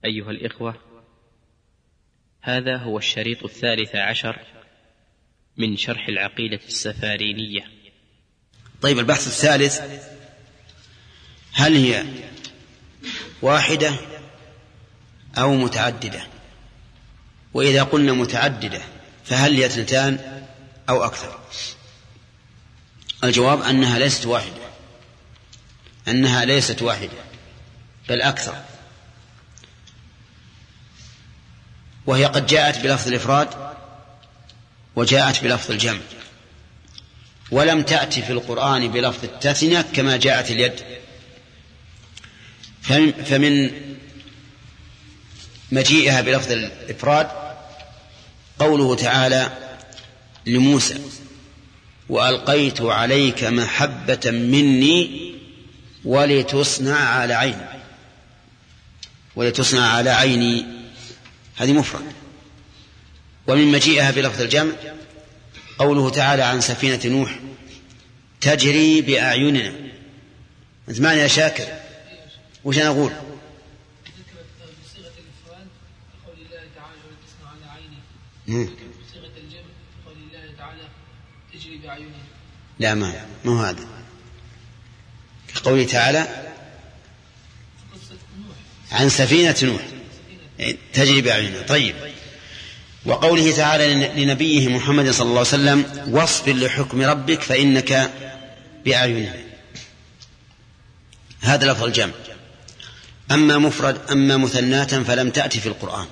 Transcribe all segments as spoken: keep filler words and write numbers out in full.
أيها الإخوة، هذا هو الشريط الثالث عشر من شرح العقيدة السفارينية. طيب، البحث الثالث: هل هي واحدة أو متعددة؟ وإذا قلنا متعددة فهل هي اثنتان أو أكثر؟ الجواب أنها ليست واحدة، أنها ليست واحدة بل أكثر، وهي قد جاءت بلفظ الإفراد وجاءت بلفظ الجمع، ولم تأتي في القرآن بلفظ التثنية كما جاءت اليد. فمن مجيئها بلفظ الإفراد قوله تعالى لموسى: وألقيت عليك محبة مني ولتصنع على عيني. ولتصنع على عيني هذه مفرد. ومن مجيئها بلفظ الجمع قوله تعالى عن سفينة نوح: تجري بأعيننا. أنت معنا يا شاكر؟ وش أنا أقول؟ بصيغة الإفراد قول الله تعالى ولتصنع على عيني، بصيغة الجمع قول الله تعالى تجري بأعيننا. لا، ما مو هذا. قوله تعالى عن سفينة نوح تجري بأعيننا. طيب، وقوله تعالى لنبيه محمد صلى الله عليه وسلم: واصبر لحكم ربك فإنك بأعيننا. هذا لفظ الجمع. أما مفرد أما مثناة فلم تأتي في القرآن،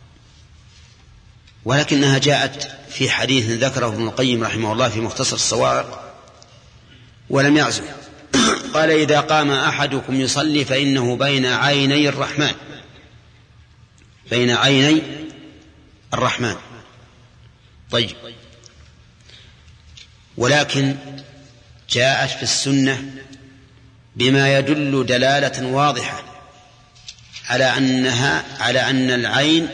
ولكنها جاءت في حديث ذكره ابن القيم رحمه الله في مختصر الصواعق ولم يعزم. قال: إذا قام أحدكم يصلي فإنه بين عيني الرحمن، بين عيني الرحمن. طيب، ولكن جاءت في السنة بما يدل دلالة واضحة على أنها على أن العين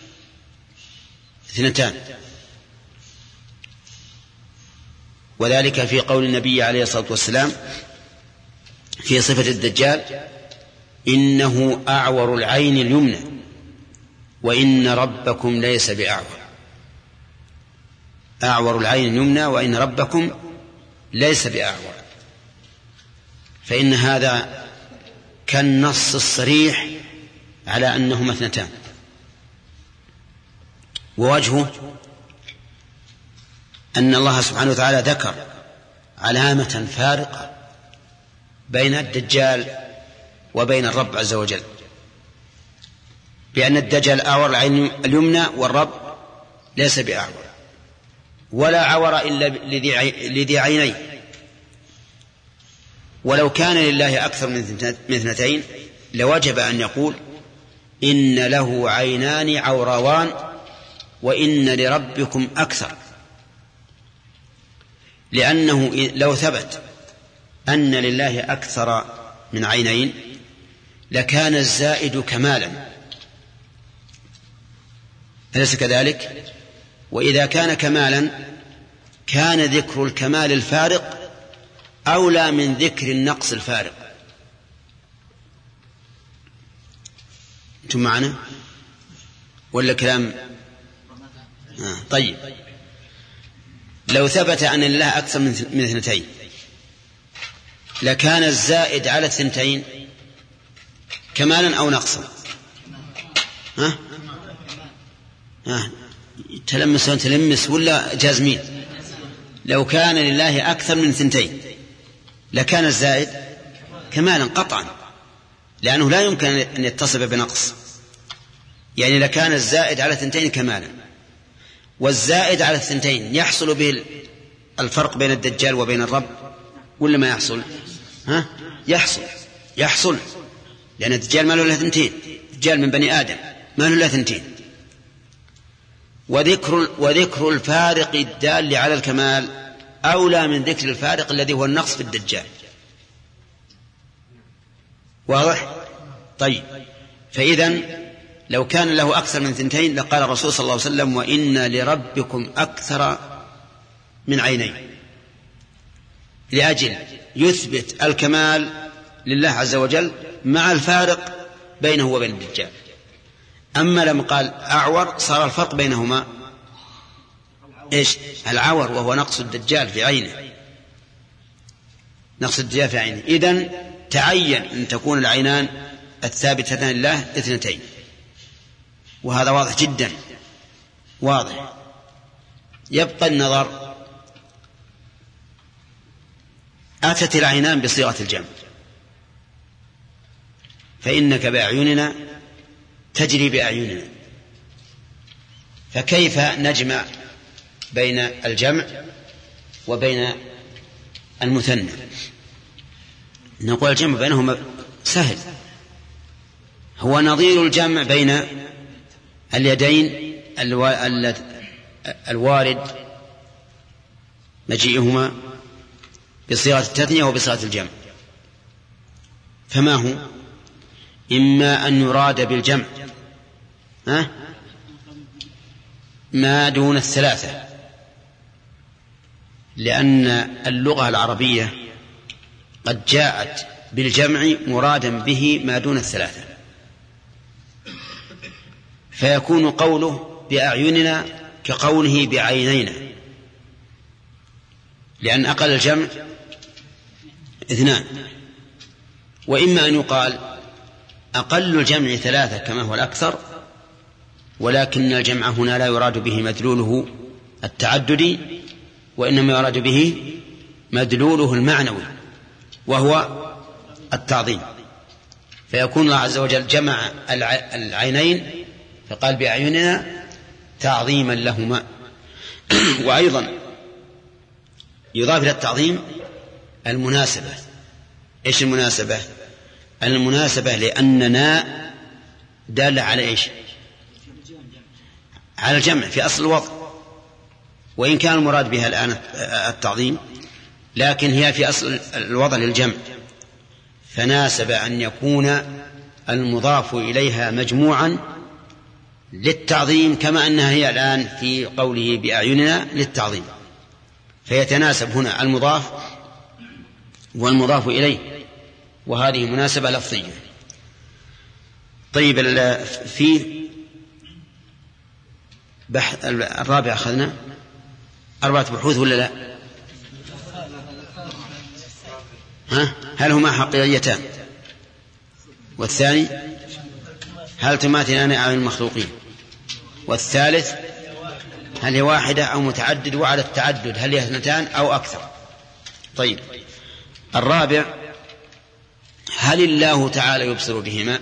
اثنتان، وذلك في قول النبي عليه الصلاة والسلام في صفة الدجال: إنه أعور العين اليمنى وإن ربكم ليس بأعور. أعور العين اليمنى وإن ربكم ليس بأعور. فإن هذا كالنص الصريح على أنهما اثنتان. ووجهه أن الله سبحانه وتعالى ذكر علامة فارقة بين الدجال وبين الرب عز وجل، بأن الدجال أعور العين اليمنى والرب ليس بأعور، ولا عور إلا لذي عينين. ولو كان لله أكثر من اثنتين لوجب أن يقول: إن له عينان عوروان وإن لربكم أكثر، لأنه لو ثبت أن لله أكثر من عينين لكان الزائد كمالا، أليس كذلك؟ وإذا كان كمالا كان ذكر الكمال الفارق أولى من ذكر النقص الفارق. أنتم معنا ولا كلام؟ آه. طيب، لو ثبت أن لله أكثر من اثنتين لكان الزائد على الثنتين كمالا أو نقصا؟ ها؟ ها؟ تلمس وانت تلمس ولا جازمين؟ لو كان لله أكثر من ثنتين لكان الزائد كمالا قطعا، لأنه لا يمكن أن يتصف بنقص. يعني لكان الزائد على ثنتين كمالا، والزائد على الثنتين يحصل به الفرق بين الدجال وبين الرب ولا ما يحصل؟ ها؟ يحصل يحصل لأن الدجال ما له إلا ثنتين، الدجال من بني آدم ما له إلا ثنتين. وذكر, وذكر الفارق الدال على الكمال أولى من ذكر الفارق الذي هو النقص في الدجال. واضح؟ طيب، فإذن لو كان له أكثر من ثنتين لقال الرسول صلى الله عليه وسلم: وإن لربكم أكثر من عينين، لأجل يثبت الكمال لله عز وجل مع الفارق بينه وبين الدجال. أما لما قال أعور صار الفرق بينهما إيش؟ العور وهو نقص الدجال في عينه، نقص الدجال في عينه. إذن تعين أن تكون العينان الثابتتان لله اثنتين، وهذا واضح جدا واضح. يبقى النظر، أتت العينان بصيغة الجمع، فإنك بأعيننا تجري بأعيننا، فكيف نجمع بين الجمع وبين المثنى؟ نقول الجمع بينهما سهل، هو نظير الجمع بين اليدين الوارد مجيئهما بصيغة التثنية وبصيغة الجمع. فما هو؟ إما أن يراد بالجمع ها؟ ما دون الثلاثة، لأن اللغة العربية قد جاءت بالجمع مرادا به ما دون الثلاثة، فيكون قوله بأعيننا كقوله بعينينا، لأن أقل الجمع اثنان. وإما أن يقال أقل الجمع ثلاثة كما هو الأكثر، ولكن الجمع هنا لا يراد به مدلوله التعددي، وإنما يراد به مدلوله المعنوي وهو التعظيم، فيكون الله عز وجل جمع العينين فقال بأعيننا تعظيما لهما. وأيضا يضاف إلى التعظيم المناسبة. إيش المناسبة؟ المناسبة لأننا دالة على إيش؟ على الجمع في أصل الوضع، وإن كان المراد بها الآن التعظيم، لكن هي في أصل الوضع للجمع، فناسب أن يكون المضاف إليها مجموعا للتعظيم، كما أنها هي الآن في قوله بأعيننا للتعظيم، فيتناسب هنا المضاف والمضاف إليه، وهذه مناسبة لفظية. طيب، في بحث الرابع أخذنا أربعة بحوث ولا لا؟ ها؟ هل هما حقيقيتان؟ والثاني هل تماثلان أعين المخلوقين؟ والثالث هل هي واحدة أو متعدد؟ وعلى التعدد هل هي اثنتان أو أكثر؟ طيب، الرابع هل الله تعالى يبصر بهما؟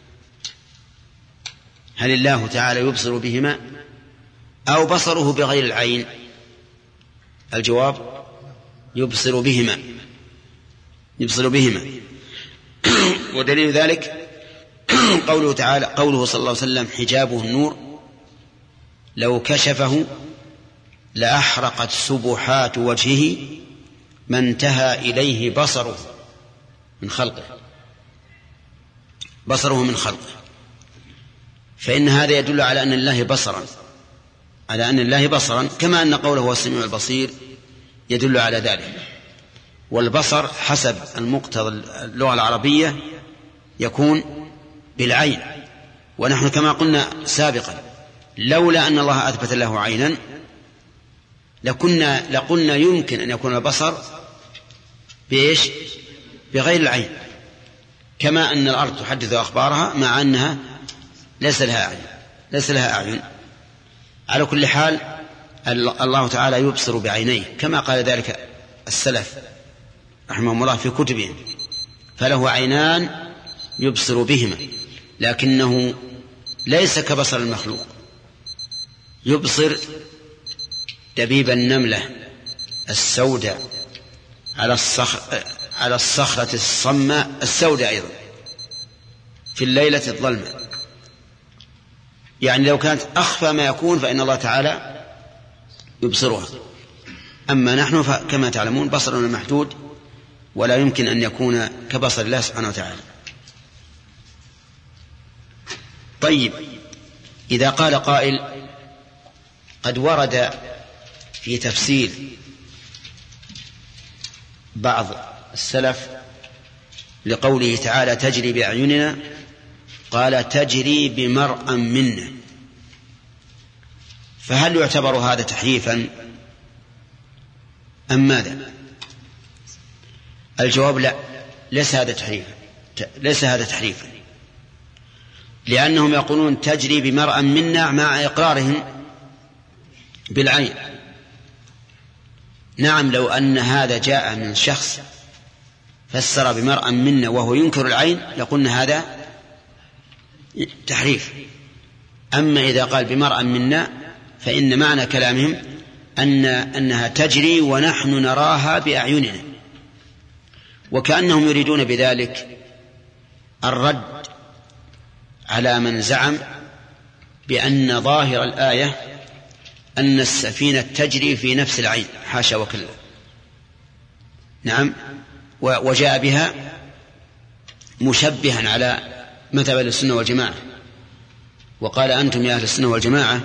هل الله تعالى يبصر بهما أو بصره بغير العين؟ الجواب يبصر بهما، يبصر بهما. ودليل ذلك قوله تعالى، قوله صلى الله عليه وسلم حجابه النور لو كشفه لأحرقت سبحات وجهه ما انتهى إليه بصره من خلقه، بصره من خلقه. فإن هذا يدل على أن الله بصرا، على أن الله بصرا، كما أن قوله هو السميع البصير يدل على ذلك. والبصر حسب المقتضى اللغة العربية يكون بالعين، ونحن كما قلنا سابقا لولا أن الله أثبت له عينا لكنا لقلنا يمكن أن يكون البصر بإيش؟ بغير العين، كما أن الأرض تحدث أخبارها مع أنها ليس لها أعين، ليس لها أعين. على كل حال الله تعالى يبصر بعينيه، كما قال ذلك السلف رحمهم الله في كتبهم، فله عينان يبصر بهما، لكنه ليس كبصر المخلوق، يبصر دبيب النملة السوداء على الصخر على الصخرة الصماء السوداء أيضا في الليلة الظلمة، يعني لو كانت أخفى ما يكون فإن الله تعالى يبصرها. أما نحن كما تعلمون بصرنا محدود، ولا يمكن أن يكون كبصر الله سبحانه وتعالى. طيب، إذا قال قائل قد ورد في تفسير بعض السلف لقوله تعالى تجري بأعيننا قال تجري بمرأ منا، فهل يعتبر هذا تحريفا أم ماذا؟ الجواب لا، ليس هذا تحريفا، ليس هذا تحريفا، لأنهم يقولون تجري بمرأ منا مع إقرارهم بالعين. نعم، لو أن هذا جاء من شخص فسر بمرأ منا وهو ينكر العين لقلنا هذا تحريف. أما إذا قال بمرأ منا فإن معنى كلامهم أن أنها تجري ونحن نراها بأعيننا، وكأنهم يريدون بذلك الرد على من زعم بأن ظاهر الآية أن السفينة تجري في نفس العين، حاشا وكلا. نعم، وجاء بها مشبها على مذهب السنة والجماعة، وقال أنتم يا أهل السنة والجماعة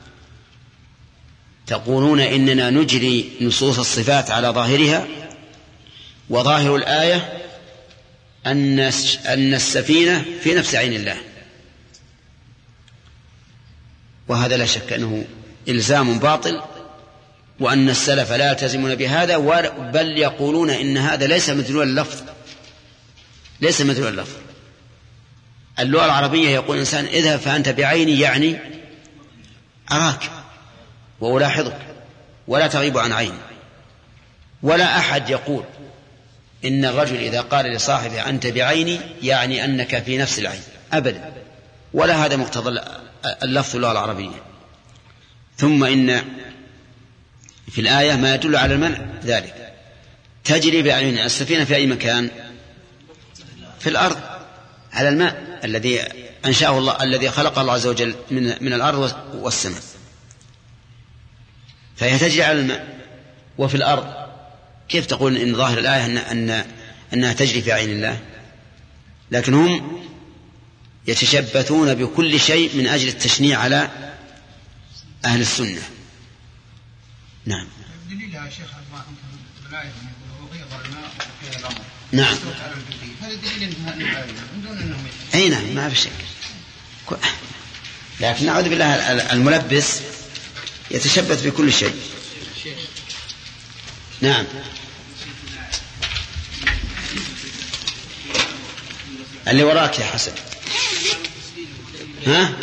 تقولون إننا نجري نصوص الصفات على ظاهرها، وظاهر الآية أن أن السفينة في نفس عين الله، وهذا لا شك أنه إلزام باطل، وأن السلف لا يلتزمون بهذا، بل يقولون إن هذا ليس مدلول اللفظ، ليس مدلول اللفظ. اللغة العربية يقول الإنسان اذهب فأنت بعيني، يعني أراك وألاحظك ولا تغيب عن عيني. ولا أحد يقول إن الرجل إذا قال لصاحبه أنت بعيني يعني أنك في نفس العين، أبدا، ولا هذا مقتضى اللفظ اللغة العربية. ثم إن في الآية ما يدل على المنع ذلك. تجري بأعيننا، السفينة في أي مكان؟ في الأرض على الماء الذي أنشأه الله، الذي خلق الله عز وجل من, من الأرض والسماء، فهي تجري على الماء وفي الأرض. كيف تقول إن ظاهر الآية أن أن أنها تجري في عين الله؟ لكن هم يتشبثون بكل شيء من أجل التشنيع على أهل السنة. نعم. دليل يا شيخ الآية يقول وغيظ الماء وفيها الأمر. نعم. هذا دليل انها من دون انهم. أي نعم، ما في شك. لكن نعوذ بالله الملبس يتشبث بكل شيء. نعم. اللي وراك يا حسن. ها؟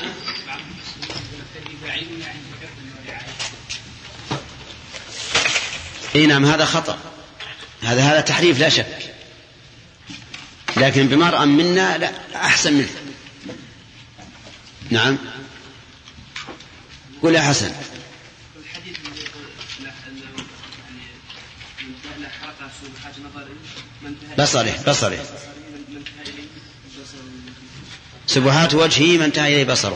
اي نعم، هذا خطأ، هذا هذا تحريف لا شك، لكن بمرأة منا لا أحسن منه. نعم، قل يا حسن. بصري بصري سبحات وجهه من انتهى إليه بصره.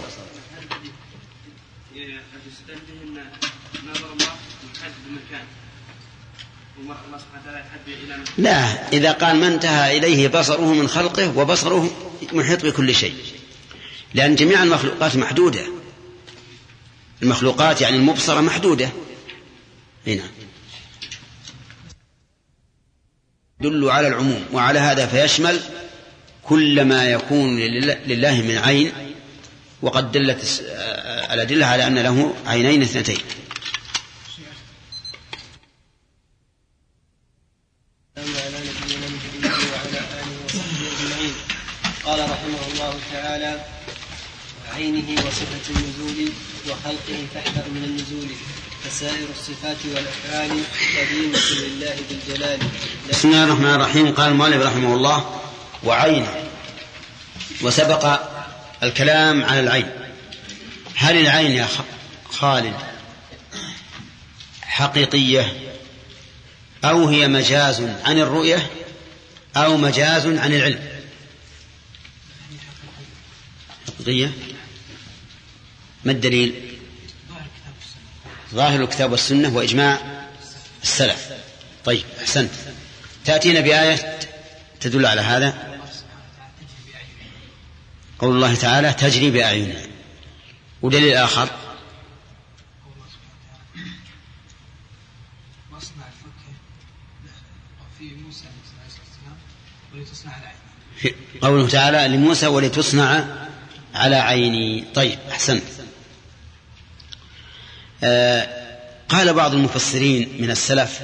لا، إذا قال ما انتهى إليه بصره من خلقه وبصره محيط بكل شيء، لأن جميع المخلوقات محدودة، المخلوقات يعني المبصرة محدودة. هنا دل على العموم، وعلى هذا فيشمل كل ما يكون لله من عين، وقد دلت الأدلة على أن له عينين اثنتين. قال رحمه الله تعالى: عينه وصفة النزول وخلقه فاحذر من النزول، فسائر الصفات والأفعال قديمة لله بالجلال. بسم الله الرحمن الرحيم. قال المؤلف رحمه الله: وعينه. وسبق الكلام على العين. هل العين يا خالد حقيقية أو هي مجاز عن الرؤية أو مجاز عن العلم؟ حقيقية. ما الدليل؟ ظاهر الكتاب والسنة وإجماع السلف. طيب، أحسنت. تأتينا بآية تدل على هذا. قول الله تعالى: تجري بأعيننا. ودليل آخر: قوله تعالى لموسى: ولتصنع على عيني. طيب أحسنت. آه قال بعض المفسرين من السلف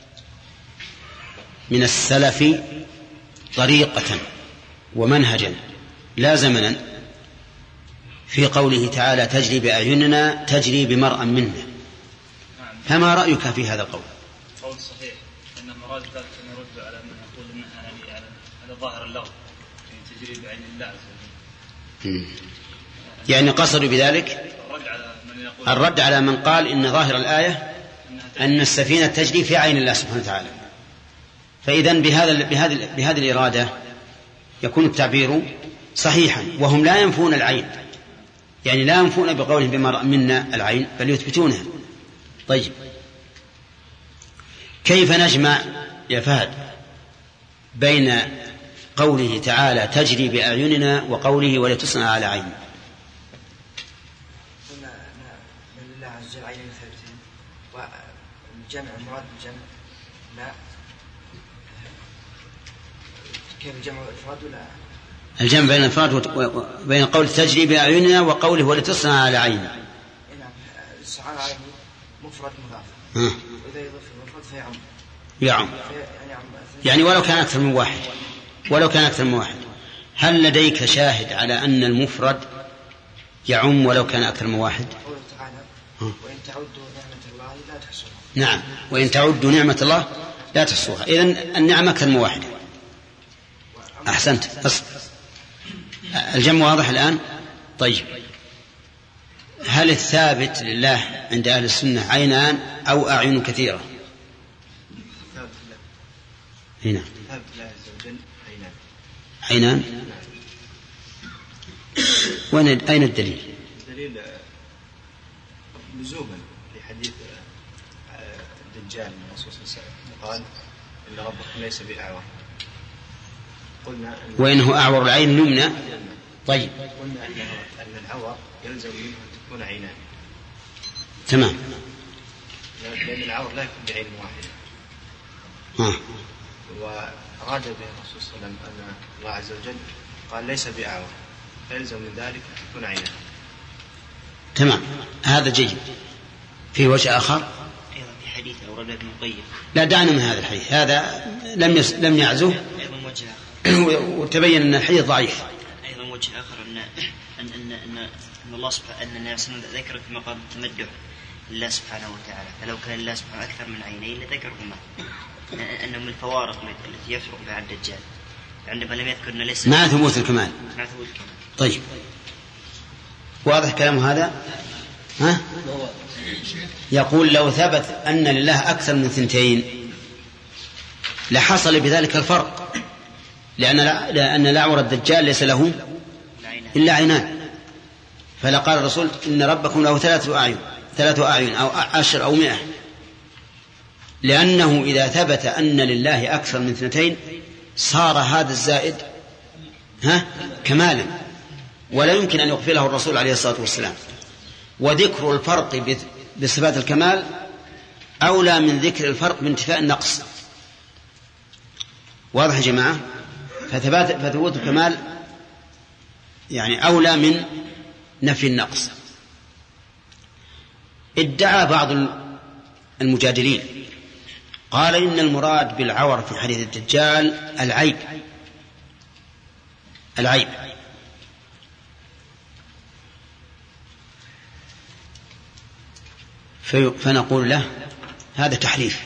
من السلف طريقة ومنهجا لا زمنا في قوله تعالى تجري بأعيننا تجري بمرأ منا. فما رأيك في هذا القول؟ قول صحيح أن مراد ذلك أن يرد على من يقول أنها على ظاهر اللغة تجري بعين الله عز وجل. يعني قصدوا بذلك الرد على من قال إن ظاهر الآية أن السفينة تجري في عين الله سبحانه وتعالى. فإذن بهذا بهذه بهذه الإرادة يكون التعبير صحيحا، وهم لا ينفون العين، يعني لا ينفون بقولهم بمرأ منا العين بل يثبتونها. طيب كيف نجمع يا فهد بين قوله تعالى تجري بأعيننا وقوله ولتصنع على عين؟ قلنا من الله عز وجل عينين ثابتين، والجمع المراد بالجمع لا كيف الجمع والإفراد ولا الجمع بين الإفراد وبين قول تجري بأعيننا وقوله ولتصنع على عين. نعم الصنع على عين مفرد مضاف، وإذا يضاف المفرد فيعم يعم يعني ولو كان أكثر من واحد ولو كان أكثر من واحد. هل لديك شاهد على أن المفرد يعم ولو كان أكثر من واحد؟ قوله تعالى وإن تعدوا نعمة الله لا تحصوها. نعم وإن تعدوا نعمة الله لا تحصوها. إذن النعمة أكثر من واحد. أحسنت. بس الجمع واضح الآن. طيب هل الثابت لله عند أهل السنة عينان أو أعين كثيرة؟ هنا عينان. وين أين الدليل؟ الدليل لزوما في حديث الدجال من الرسول صلى الله عليه وسلم قال إن ربكم ليس بأعور. قلنا وإنه أعور العين اليمنى. طيب قلنا أن العور يلزم منه أن تكون عينان. تمام. لأن العور لا يكون بعين واحدة. ها. وأراد به الرسول صلى الله عليه وسلم أن الله عز وجل قال ليس بأعور، فيلزم من ذلك أن تكون عينان. تمام هذا جيد. في وجه آخر أيضا في حديث أورد ابن القيم. لا دعنا من هذا الحديث، هذا لم يس... لم يعزه. أيضا وجه آخر وتبين أن الحديث ضعيف. أيضا وجه آخر أن أن أن أن, أن الله سبحانه أن النبي صلى الله عليه وسلم ذكر في مقام التمدح لله سبحانه وتعالى، فلو كان الله سبحانه أكثر من عينين لذكرهما، أنه من الفوارق التي يفرق بها الدجال عندما لم يذكر أنه ليس مع ثبوت الكمال. مع ثبوت الكمال. طيب واضح كلام هذا؟ ها؟ يقول لو ثبت أن لله أكثر من ثنتين لحصل بذلك الفرق، لأن لأن الأعور الدجال ليس له إلا عينان، فلقال الرسول إن ربكم له ثلاثة أعين ثلاثة أعين أو عشر أو مئة، لأنه إذا ثبت أن لله أكثر من اثنتين صار هذا الزائد ها كمالا، ولا يمكن أن يغفله الرسول عليه الصلاة والسلام. وذكر الفرق بصفات الكمال أولى من ذكر الفرق بانتفاء النقص. واضح يا جماعة؟ فثبوت الكمال يعني أولى من نفي النقص. ادعى بعض المجادلين قال إن المراد بالعور في حديث الدجال العيب العيب فنقول له هذا تحريف،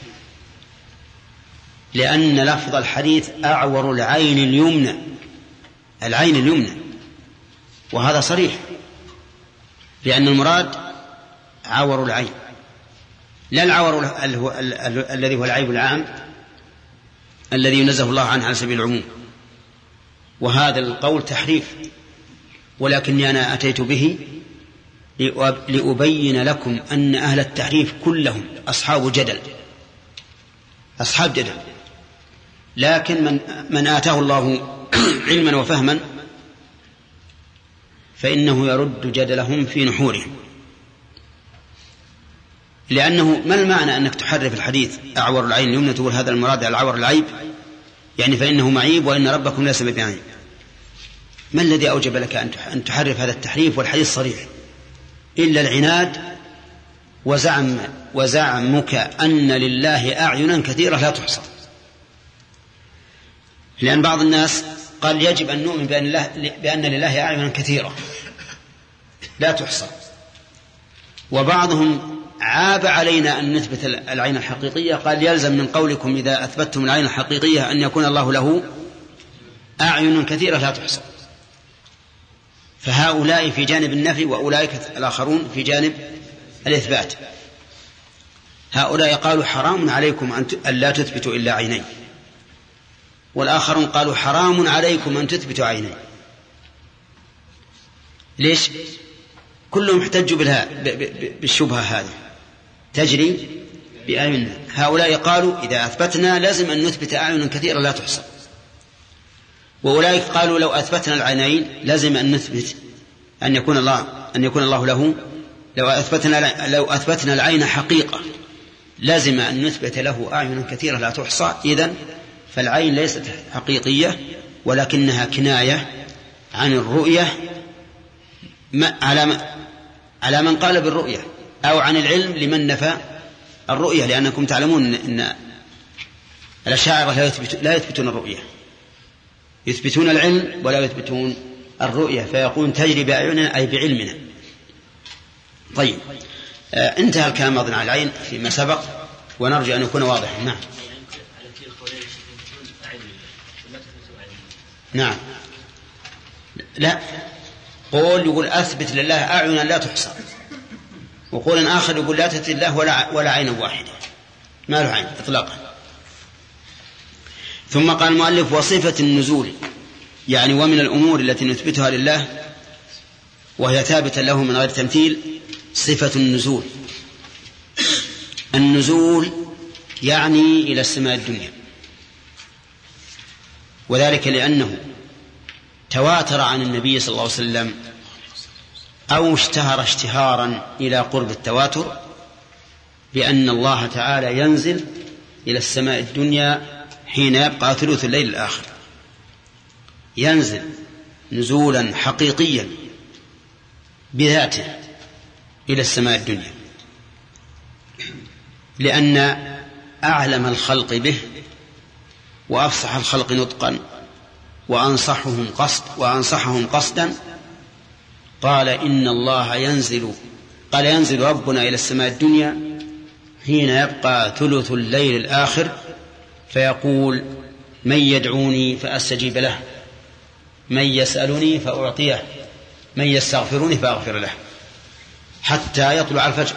لأن لفظ الحديث أعور العين اليمنى العين اليمنى، وهذا صريح، لأن المراد عور العين لا العور الذي هو العيب العام الذي ينزه الله عنه على سبيل العموم. وهذا القول تحريف، ولكني أنا أتيت به لأبين لكم أن أهل التحريف كلهم أصحاب جدل أصحاب جدل لكن من, من آتاه الله علما وفهما فإنه يرد جدلهم في نحورهم. لأنه ما المعنى أنك تحرف الحديث أعور العين اليمنى تقول هذا المراد العور العيب، يعني فإنه معيب وإن ربكم ليس بعيب. ما الذي أوجب لك أن تحرف هذا التحريف والحديث صريح؟ إلا العناد وزعم وزعمك أن لله أعينا كثيرة لا تحصى. لأن بعض الناس قال يجب أن نؤمن بأن, الله بأن لله أعينا كثيرة لا تحصى، وبعضهم عاب علينا أن نثبت العين الحقيقية، قال يلزم من قولكم إذا أثبتتم العين الحقيقية أن يكون الله له أعين كثيرة لا تحصى. فهؤلاء في جانب النفي وأولئك الآخرون في جانب الإثبات. هؤلاء قالوا حرام عليكم أن لا تثبتوا إلا عينين، والآخرون قالوا حرام عليكم أن تثبتوا عينين. ليش؟ كلهم احتجوا بالشبهة هذه تجري بأعيننا. هؤلاء قالوا إذا أثبتنا لازم أن نثبت أعين كثيرة لا تحصى، وأولئك قالوا لو أثبتنا العينين لازم أن نثبت أن يكون الله أن يكون الله له لو أثبتنا لو أثبتنا العين حقيقة لازم أن نثبت له أعين كثيرة لا تحصى. إذن فالعين ليست حقيقية ولكنها كناية عن الرؤية على على من قال بالرؤية، أو عن العلم لمن نفى الرؤية، لأنكم تعلمون أن الأشاعرة لا يثبتون الرؤية، يثبتون العلم ولا يثبتون الرؤية، فيقول تجري بأعيننا أي بعلمنا. طيب آه انتهى الكلام أظن على العين فيما سبق، ونرجو أن يكون واضحا. نعم نعم لا قول يقول أثبت لله أعينا لا تحصى، وقول آخر يقول لا تثبت الله ولا, ولا عين واحدة ما له عين إطلاقا. ثم قال المؤلف وصفة النزول، يعني ومن الأمور التي نثبتها لله وهي ثابتة له من غير تمثيل صفة النزول. النزول يعني إلى السماء الدنيا، وذلك لأنه تواتر عن النبي صلى الله عليه وسلم أو اشتهر اشتهارا إلى قرب التواتر بأن الله تعالى ينزل إلى السماء الدنيا حين يبقى ثلث الليل الآخر، ينزل نزولا حقيقيا بذاته إلى السماء الدنيا، لأن أعلم الخلق به وأفصح الخلق نطقا وأنصحهم قصد وأنصحهم قصدا قال إن الله ينزل قال ينزل ربنا إلى السماء الدنيا حين يبقى ثلث الليل الآخر فيقول من يدعوني فأستجيب له، من يسألني فأعطيه، من يستغفرني فأغفر له، حتى يطلع الفجر.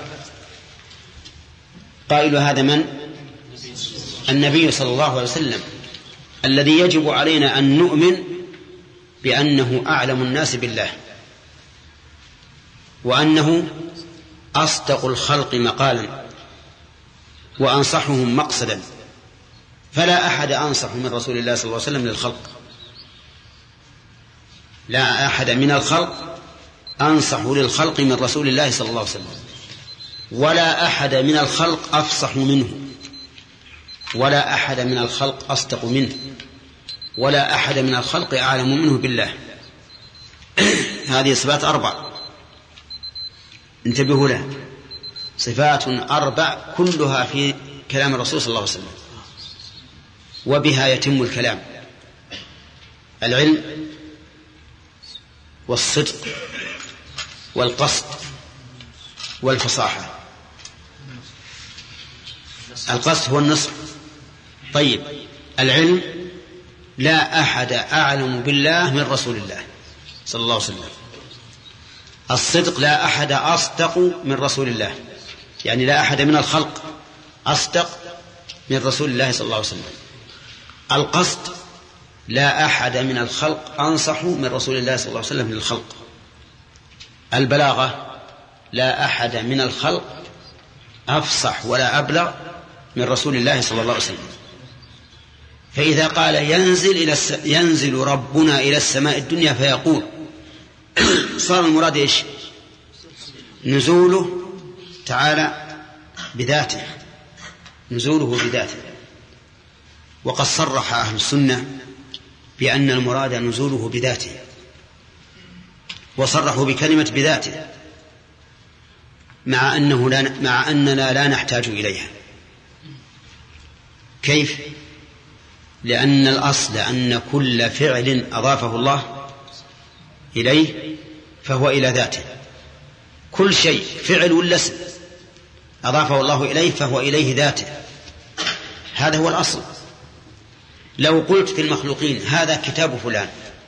قائل هذا من؟ النبي صلى الله عليه وسلم، الذي يجب علينا أن نؤمن بأنه أعلم الناس بالله، وأنه أصدق الخلق مقالا وأنصحهم مقصدا، فلا أحد أنصح من رسول الله صلى الله عليه وسلم للخلق، لا أحد من الخلق أنصح للخلق من رسول الله صلى الله عليه وسلم، ولا أحد من الخلق أفصح منه، ولا أحد من الخلق أصدق منه، ولا أحد من الخلق أعلم منه بالله. هذه صفات أربع انتبهوا لها، صفات أربع كلها في كلام الرسول صلى الله عليه وسلم، وبها يتم الكلام: العلم والصدق والقصد والفصاحة. القصد هو النصب. طيب العلم لا أحد أعلم بالله من رسول الله صلى الله عليه وسلم. الصدق لا أحد أصدق من رسول الله، يعني لا أحد من الخلق أصدق من رسول الله صلى الله عليه وسلم. القصد لا أحد من الخلق أنصح من رسول الله صلى الله عليه وسلم للخلق. البلاغة لا أحد من الخلق أفصح ولا أبلغ من رسول الله صلى الله عليه وسلم. فإذا قال ينزل, إلى الس... ينزل ربنا إلى السماء الدنيا فيقول، صار المراد إيش؟ نزوله تعالى بذاته، نزوله بذاته. وقد صرح أهل السنة بأن المراد نزوله بذاته، وصرحوا بكلمة بذاته مع أنه لا مع أننا لا نحتاج إليها. كيف؟ لأن الأصل أن كل فعل أضافه الله إليه فهو إلى ذاته، كل شيء فعل ولا اسم أضافه الله إليه فهو إليه ذاته، هذا هو الأصل. لو قلت في المخلوقين هذا كتاب فلان،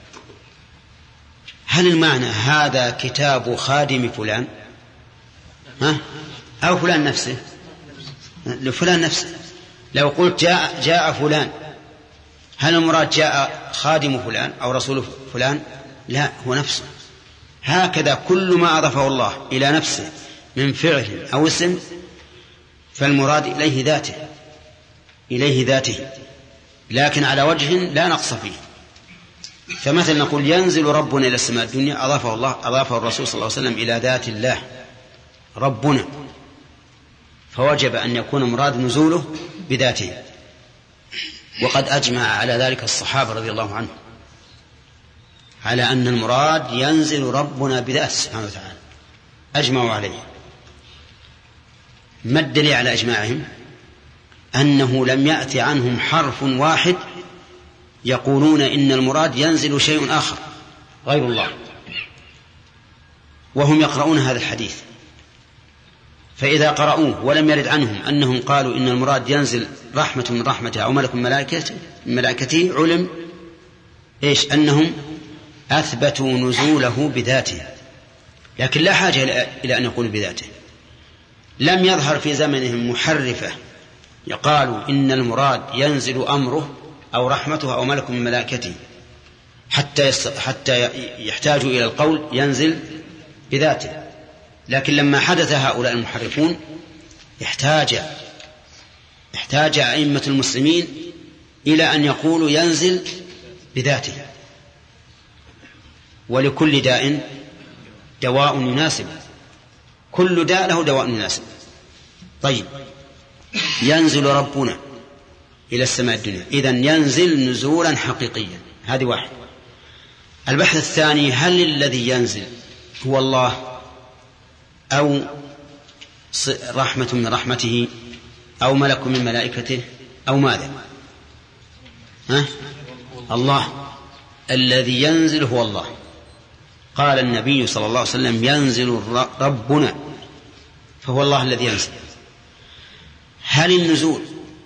هل المعنى هذا كتاب خادم فلان ها؟ أو فلان نفسه؟ لفلان نفسه. لو قلت جاء, جاء فلان، هل المراد جاء خادم فلان أو رسول فلان؟ لا، هو نفسه. هكذا كل ما أضافه الله إلى نفسه من فعل أو اسم فالمراد إليه ذاته إليه ذاته لكن على وجه لا نقص فيه. فمثلا نقول ينزل ربنا إلى السماء الدنيا، أضافه الله أضافه الرسول صلى الله عليه وسلم إلى ذات الله ربنا، فوجب أن يكون مراد نزوله بذاته. وقد أجمع على ذلك الصحابة رضي الله عنهم على أن المراد ينزل ربنا بذاته سبحانه وتعالى، أجمعوا عليه. ما الدليل على إجماعهم؟ أنه لم يأتي عنهم حرف واحد يقولون إن المراد ينزل شيء آخر غير الله، وهم يقرؤون هذا الحديث. فإذا قرأوه ولم يرد عنهم أنهم قالوا إن المراد ينزل رحمة من رحمته أو ملك من ملائكته, من ملائكته علم إيش؟ أنهم أثبتوا نزوله بذاته، لكن لا حاجة إلى أن يقولوا بذاته. لم يظهر في زمنهم محرفة يقالوا إن المراد ينزل أمره أو رحمته أو ملك من ملائكته حتى حتى يحتاجوا إلى القول ينزل بذاته. لكن لما حدث هؤلاء المحرفون احتاج احتاج أئمة المسلمين إلى أن يقولوا ينزل بذاته. ولكل داء دواء يناسب، كل داء له دواء يناسب. طيب، ينزل ربنا إلى السماء الدنيا، إذن ينزل نزولا حقيقيا، هذه واحد. البحث الثاني، هل الذي ينزل هو الله أو رحمة من رحمته أو ملك من ملائكته أو ماذا؟ ها؟ الله. الذي ينزل هو الله. قال النبي صلى الله عليه وسلم ينزل ربنا، فهو الله الذي ينزل. هل النزول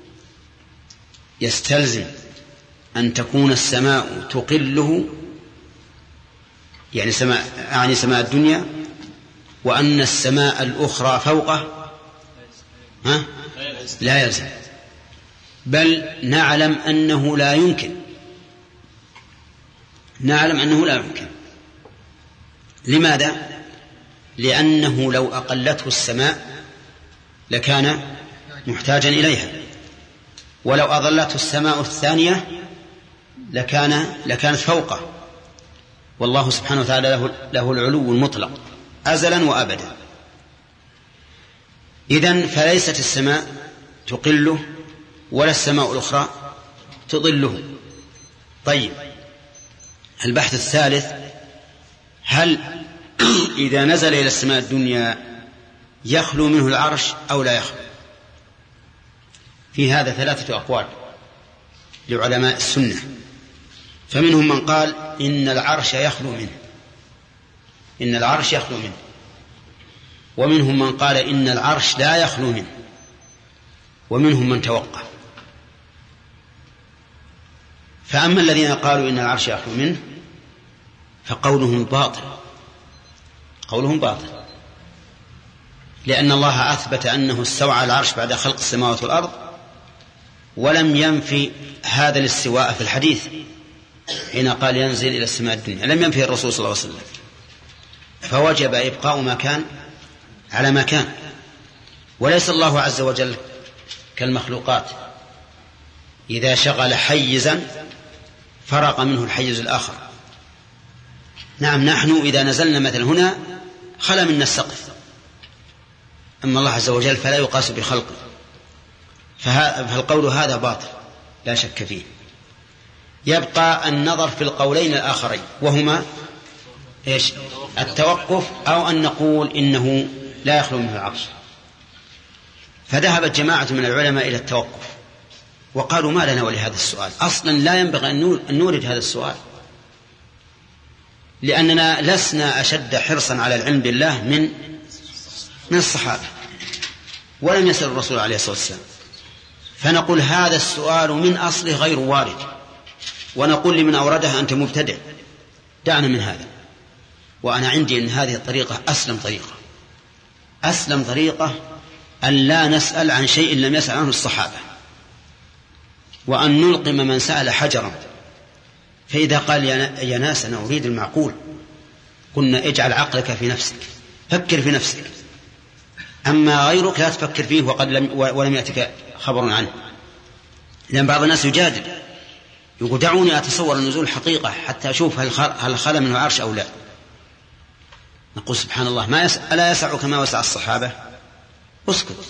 يستلزم أن تكون السماء تقله، يعني سماء يعني سماء الدنيا، وأن السماء الأخرى فوقه؟ ها؟ لا يلزم، بل نعلم أنه لا يمكن نعلم أنه لا يمكن. لماذا؟ لأنه لو أقلته السماء لكان محتاجا إليها، ولو أظلته السماء الثانية لكان لكانت فوقه، والله سبحانه وتعالى له, له العلو المطلق أزلا وأبدا. إذن فليست السماء تقله ولا السماء الأخرى تضله. طيب، البحث الثالث، هل إذا نزل إلى السماء الدنيا يخلو منه العرش أو لا يخلو؟ في هذا ثلاثة أقوال لعلماء السنة. فمنهم من قال إن العرش يخلو منه إن العرش يخلو منه ومنهم من قال إن العرش لا يخلو منه، ومنهم من توقع. فأما الذين قالوا إن العرش يخلو منه فقولهم باطل قولهم باطل لأن الله أثبت أنه استوى على العرش بعد خلق السماوات والأرض، ولم ينفي هذا الاستواء في الحديث حين قال ينزل إلى السماء الدنيا، لم ينفي الرسول صلى الله عليه وسلم، فوجب إبقاء ما كان على ما كان. وليس الله عز وجل كالمخلوقات إذا شغل حيزا فرق منه الحيز الآخر. نعم، نحن إذا نزلنا مثل هنا خلا منا السقف، أما الله عز وجل فلا يقاس بخلقه، فالقول هذا باطل لا شك فيه. يبقى النظر في القولين الآخرين، وهما إيش؟ التوقف أو أن نقول إنه لا يخلو منه العرش. فذهبت جماعة من العلماء إلى التوقف وقالوا ما لنا ولهذا السؤال، أصلا لا ينبغي أن نورد هذا السؤال، لأننا لسنا أشد حرصا على العلم بالله من من الصحابة، ولم يسأل الرسول عليه الصلاة والسلام. فنقول هذا السؤال من أصله غير وارد، ونقول لمن أوردها أنت مبتدع، دعنا من هذا. وأنا عندي أن هذه الطريقة أسلم طريقة أسلم طريقة أن لا نسأل عن شيء لم يسأل عنه الصحابة، وأن نلقم من سأل حجرا. فإذا قال يا ناس أنا أريد المعقول، قلنا اجعل عقلك في نفسك، فكر في نفسك، أما غيرك لا تفكر فيه وقد لم ولم يأتك خبر عنه. لأن بعض الناس يجادل يقول دعوني أتصور النزول حقيقة حتى أشوف هل خلى منه عرش أو لا. نقول سبحان الله، ما يسع ألا يسع كما وسع الصحابة؟ اسكت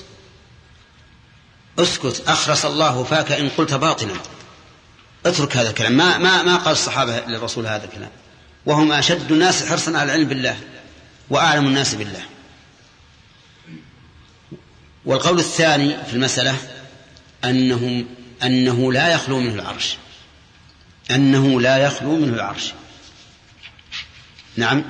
اسكت أخرس الله فاك إن قلت باطلا. اترك هذا الكلام. ما ما ما قال الصحابة للرسول هذا الكلام، وهم أشد الناس حرصا على العلم بالله وأعلم الناس بالله. والقول الثاني في المسألة أنه أنه لا يخلو منه العرش، أنه لا يخلو منه العرش. نعم،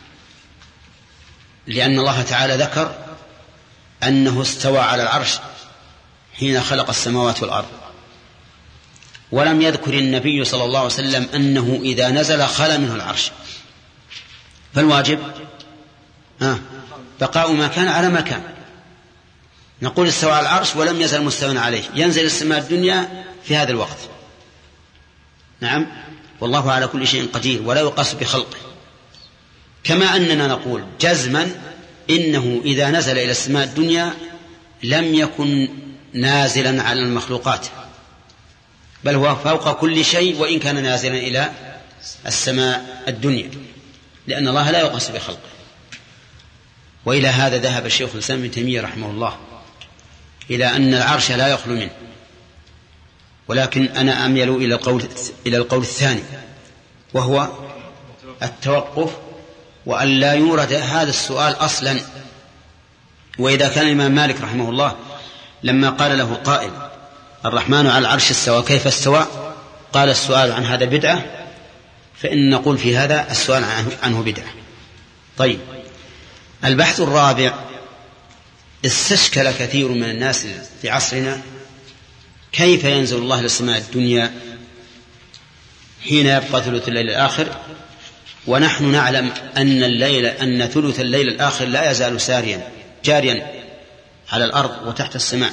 لأن الله تعالى ذكر أنه استوى على العرش حين خلق السماوات والأرض، ولم يذكر النبي صلى الله عليه وسلم أنه إذا نزل خلى منه العرش. فالواجب آه بقاء ما كان على ما كان. نقول استوى على العرش ولم يزل مستوى عليه، ينزل السماء الدنيا في هذا الوقت. نعم، والله على كل شيء قدير ولا يقاس بخلقه. كما أننا نقول جزما إنه إذا نزل إلى السماء الدنيا لم يكن نازلا على المخلوقات، بل هو فوق كل شيء وإن كان نازلا إلى السماء الدنيا، لأن الله لا يقاس بخلقه. وإلى هذا ذهب الشيخ الإسلام ابن تيمية رحمه الله إلى أن العرش لا يخلو منه. ولكن أنا أميل إلى القول إلى القول الثاني، وهو التوقف، وأن لا يورد هذا السؤال أصلا. وإذا كان الإمام مالك رحمه الله لما قال له قائل الرحمن على العرش استوى كيف استوى، قال السؤال عن هذا بدعة، فإن نقول في هذا السؤال عنه بدعة. طيب، البحث الرابع: استشكل كثير من الناس في عصرنا كيف ينزل الله للسماء الدنيا حين يبقى ثلث الليل الآخر، ونحن نعلم أن الليل أن ثلث الليل الآخر لا يزال ساريا جاريا على الأرض وتحت السماء،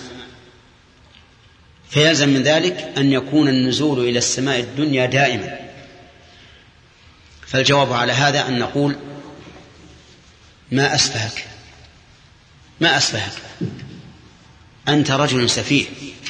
فيلزم من ذلك أن يكون النزول إلى السماء الدنيا دائما. فالجواب على هذا أن نقول ما أسفهك ما أسفهك أنت رجل سفيه،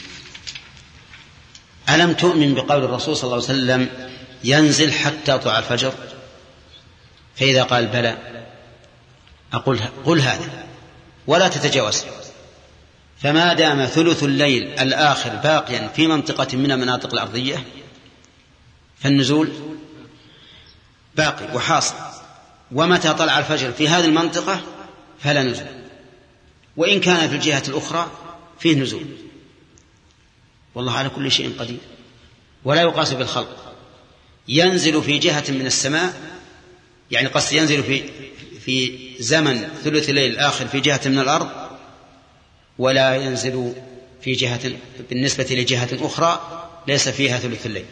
ألم تؤمن بقول الرسول صلى الله عليه وسلم ينزل حتى طلوع الفجر؟ فإذا قال بلى أقول قل هذا ولا تتجاوز. فما دام ثلث الليل الآخر باقيا في منطقة من المناطق الأرضية فالنزول باقي وحاصل، ومتى طلع الفجر في هذه المنطقة فلا نزول، وإن كان في الجهة الأخرى فيه نزول. والله على كل شيء قدير ولا يقاس بالخلق. ينزل في جهة من السماء، يعني قصد ينزل في في زمن ثلث الليل الآخر في جهة من الأرض، ولا ينزل في جهة بالنسبة لجهة أخرى ليس فيها ثلث الليل.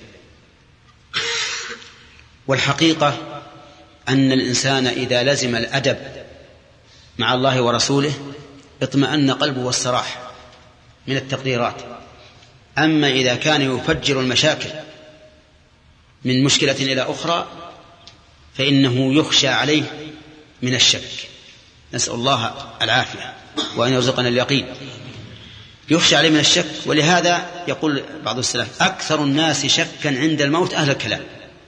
والحقيقة أن الإنسان إذا لزم الأدب مع الله ورسوله اطمأن قلبه واستراح من التقديرات. أما إذا كان يفجر المشاكل من مشكلة إلى أخرى فإنه يخشى عليه من الشك، نسأل الله العافية وأن يرزقنا اليقين. يخشى عليه من الشك. ولهذا يقول بعض السلف أكثر الناس شكا عند الموت أهل الكلام.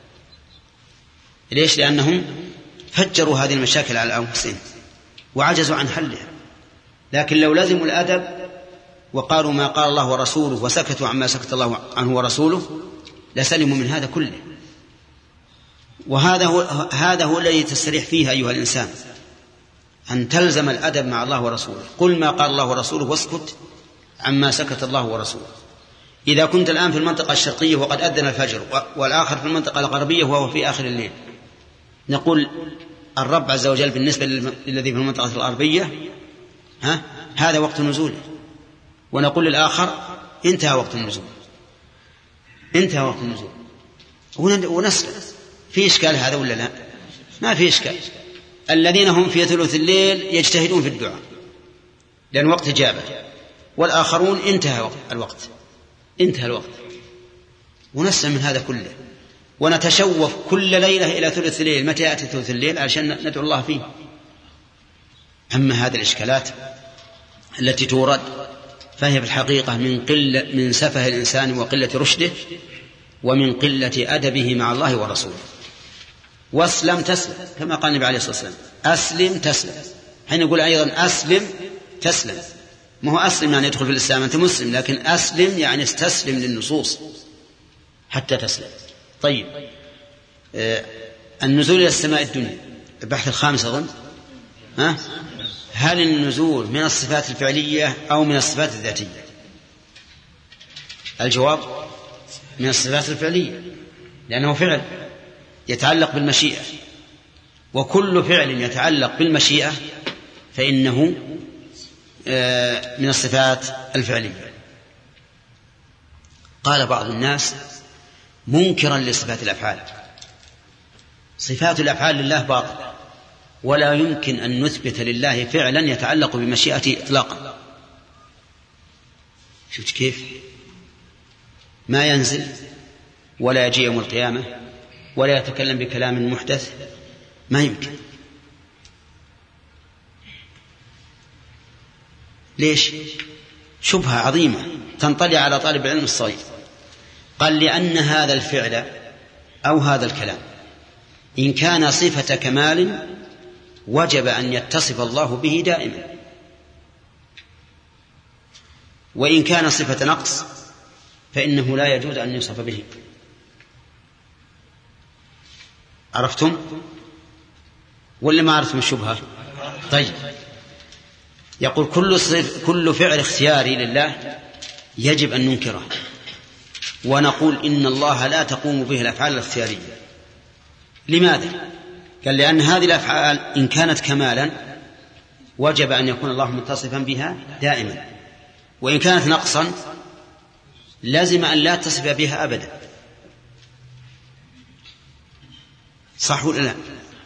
ليش؟ لأنهم فجروا هذه المشاكل على أنفسهم وعجزوا عن حلها. لكن لو لزموا الأدب وقالوا ما قال الله ورسوله وسكتوا عما سكت الله عنه ورسوله لسلموا من هذا كله. وهذا هو هذا هو الذي تستريح فيه أيها الإنسان، أن تلزم الأدب مع الله ورسوله. قل ما قال الله ورسوله واسكت عما سكت الله ورسوله. إذا كنت الآن في المنطقة الشرقية وقد أذن الفجر والآخر في المنطقة الغربية وهو في آخر الليل، نقول الرب عز وجل بالنسبة للذي في المنطقة الغربية ها هذا وقت النزول، ونقول للآخر انتهى وقت النزول، انتهى وقت النزول، ونسلم. في إشكال هذا ولا لا؟ ما في إشكال. الذين هم في ثلث الليل يجتهدون في الدعاء لأن وقت إجابة، والآخرون انتهى الوقت، انتهى الوقت، ونسلم من هذا كله، ونتشوف كل ليلة إلى ثلث الليل، متى يأتي ثلث الليل عشان ندعو الله فيه. أما هذه الإشكالات التي تورد فهي في الحقيقة من قلة من سفه الإنسان وقلة رشده ومن قلة أدبه مع الله ورسوله. واسلم تسلم، كما قال النبي عليه الصلاة والسلام أسلم تسلم. حين يقول أيضا أسلم تسلم، ما هو أسلم يعني يدخل في الإسلام أنت مسلم، لكن أسلم يعني استسلم للنصوص حتى تسلم. طيب آه النزول إلى السماء الدنيا، البحث الخامس أظن، ها؟ هل النزول من الصفات الفعلية أو من الصفات الذاتية؟ الجواب من الصفات الفعلية، لأنه فعل يتعلق بالمشيئة، وكل فعل يتعلق بالمشيئة فإنه من الصفات الفعلية. قال بعض الناس منكرا لصفات الأفعال: صفات الأفعال لله باطل، ولا يمكن أن نثبت لله فعلا يتعلق بمشيئته إطلاقا. شفت كيف؟ ما ينزل ولا يجي يوم القيامة ولا يتكلم بكلام محدث، ما يمكن. ليش؟ شبهة عظيمة تنطلي على طالب العلم الصغير. قال: لأن هذا الفعل أو هذا الكلام إن كان صفة كمال وجب أن يتصف الله به دائما، وإن كان صفة نقص فإنه لا يجوز أن يوصف به. عرفتم ولا ما عرفتم الشبهة؟ طيب، يقول كل, كل فعل اختياري لله يجب أن ننكره، ونقول إن الله لا تقوم به الأفعال الاختيارية. لماذا؟ قال: لأن هذه الأفعال إن كانت كمالا وجب أن يكون الله متصفا بها دائما، وإن كانت نقصا لازم أن لا تصف بها أبدا. صح ولا لا؟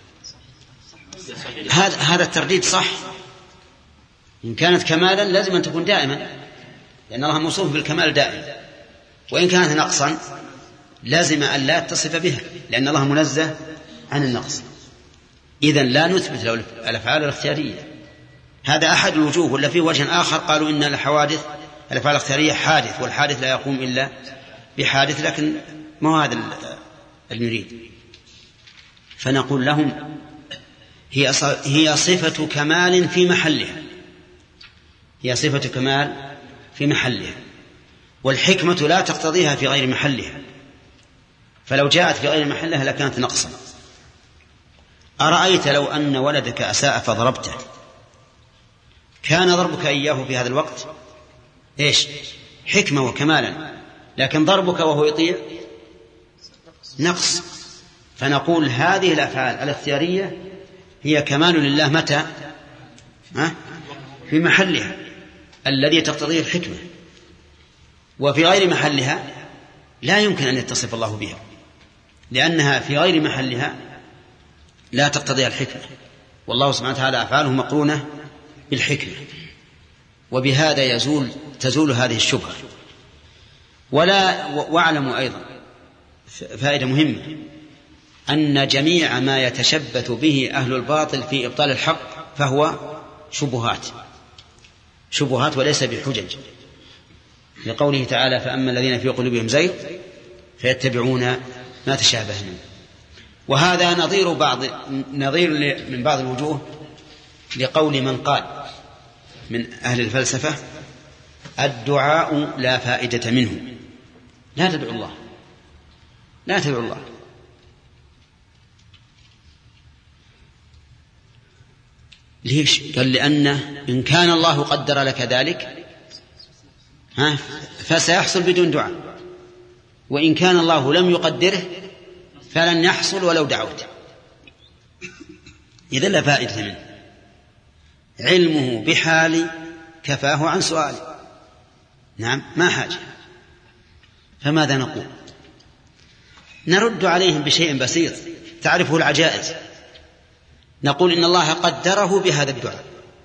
هذا هذا الترديد صح. إن كانت كمالا لازم أن تكون دائما، لأن الله موصوف بالكمال دائما، وإن كانت نقصا لازم أن لا تصف بها، لأن الله منزه عن النقص. إذن لا نثبت له الأفعال الاختيارية. هذا أحد الوجوه، ولا فيه وجه آخر قالوا إن الحوادث الأفعال الاختيارية حادث، والحادث لا يقوم إلا بحادث، لكن ما هو هذا المريد. فنقول لهم هي هي صفة كمال في محلها، هي صفة كمال في محلها، والحكمة لا تقتضيها في غير محلها، فلو جاءت في غير محلها لكانت نقصا. أرأيت لو أن ولدك أساء فضربته، كان ضربك إياه في هذا الوقت إيش؟ حكمة وكمالا، لكن ضربك وهو يطيع نقص. فنقول هذه الأفعال الاختيارية هي كمال لله متى؟ ها؟ في محلها الذي تقتضيه الحكمة، وفي غير محلها لا يمكن أن يتصف الله بها، لأنها في غير محلها لا تقتضيها الحكمة، والله سبحانه وتعالى أفعاله مقرونة بالحكمة. وبهذا يزول تزول هذه الشبهة. ولا واعلموا أيضا فائدة مهمة، أن جميع ما يتشبث به أهل الباطل في إبطال الحق فهو شبهات شبهات وليس بحجج، لقوله تعالى: فأما الذين في قلوبهم زيغ فيتبعون ما تشابه منه. وهذا نظير بعض نظير من بعض الوجوه لقول من قال من أهل الفلسفة: الدعاء لا فائدة منه، لا تدعو الله، لا تدعو الله. ليش؟ قال لأنه إن كان الله قدر لك ذلك ها فسيحصل بدون دعاء، وإن كان الله لم يقدره فلن يحصل ولو دعوت. إذن لا فائدة منه، علمه بحالي كفاه عن سؤالي. نعم ما حاجة. فماذا نقول؟ نرد عليهم بشيء بسيط تعرفه العجائز. نقول إن الله قدره بهذا الدعاء،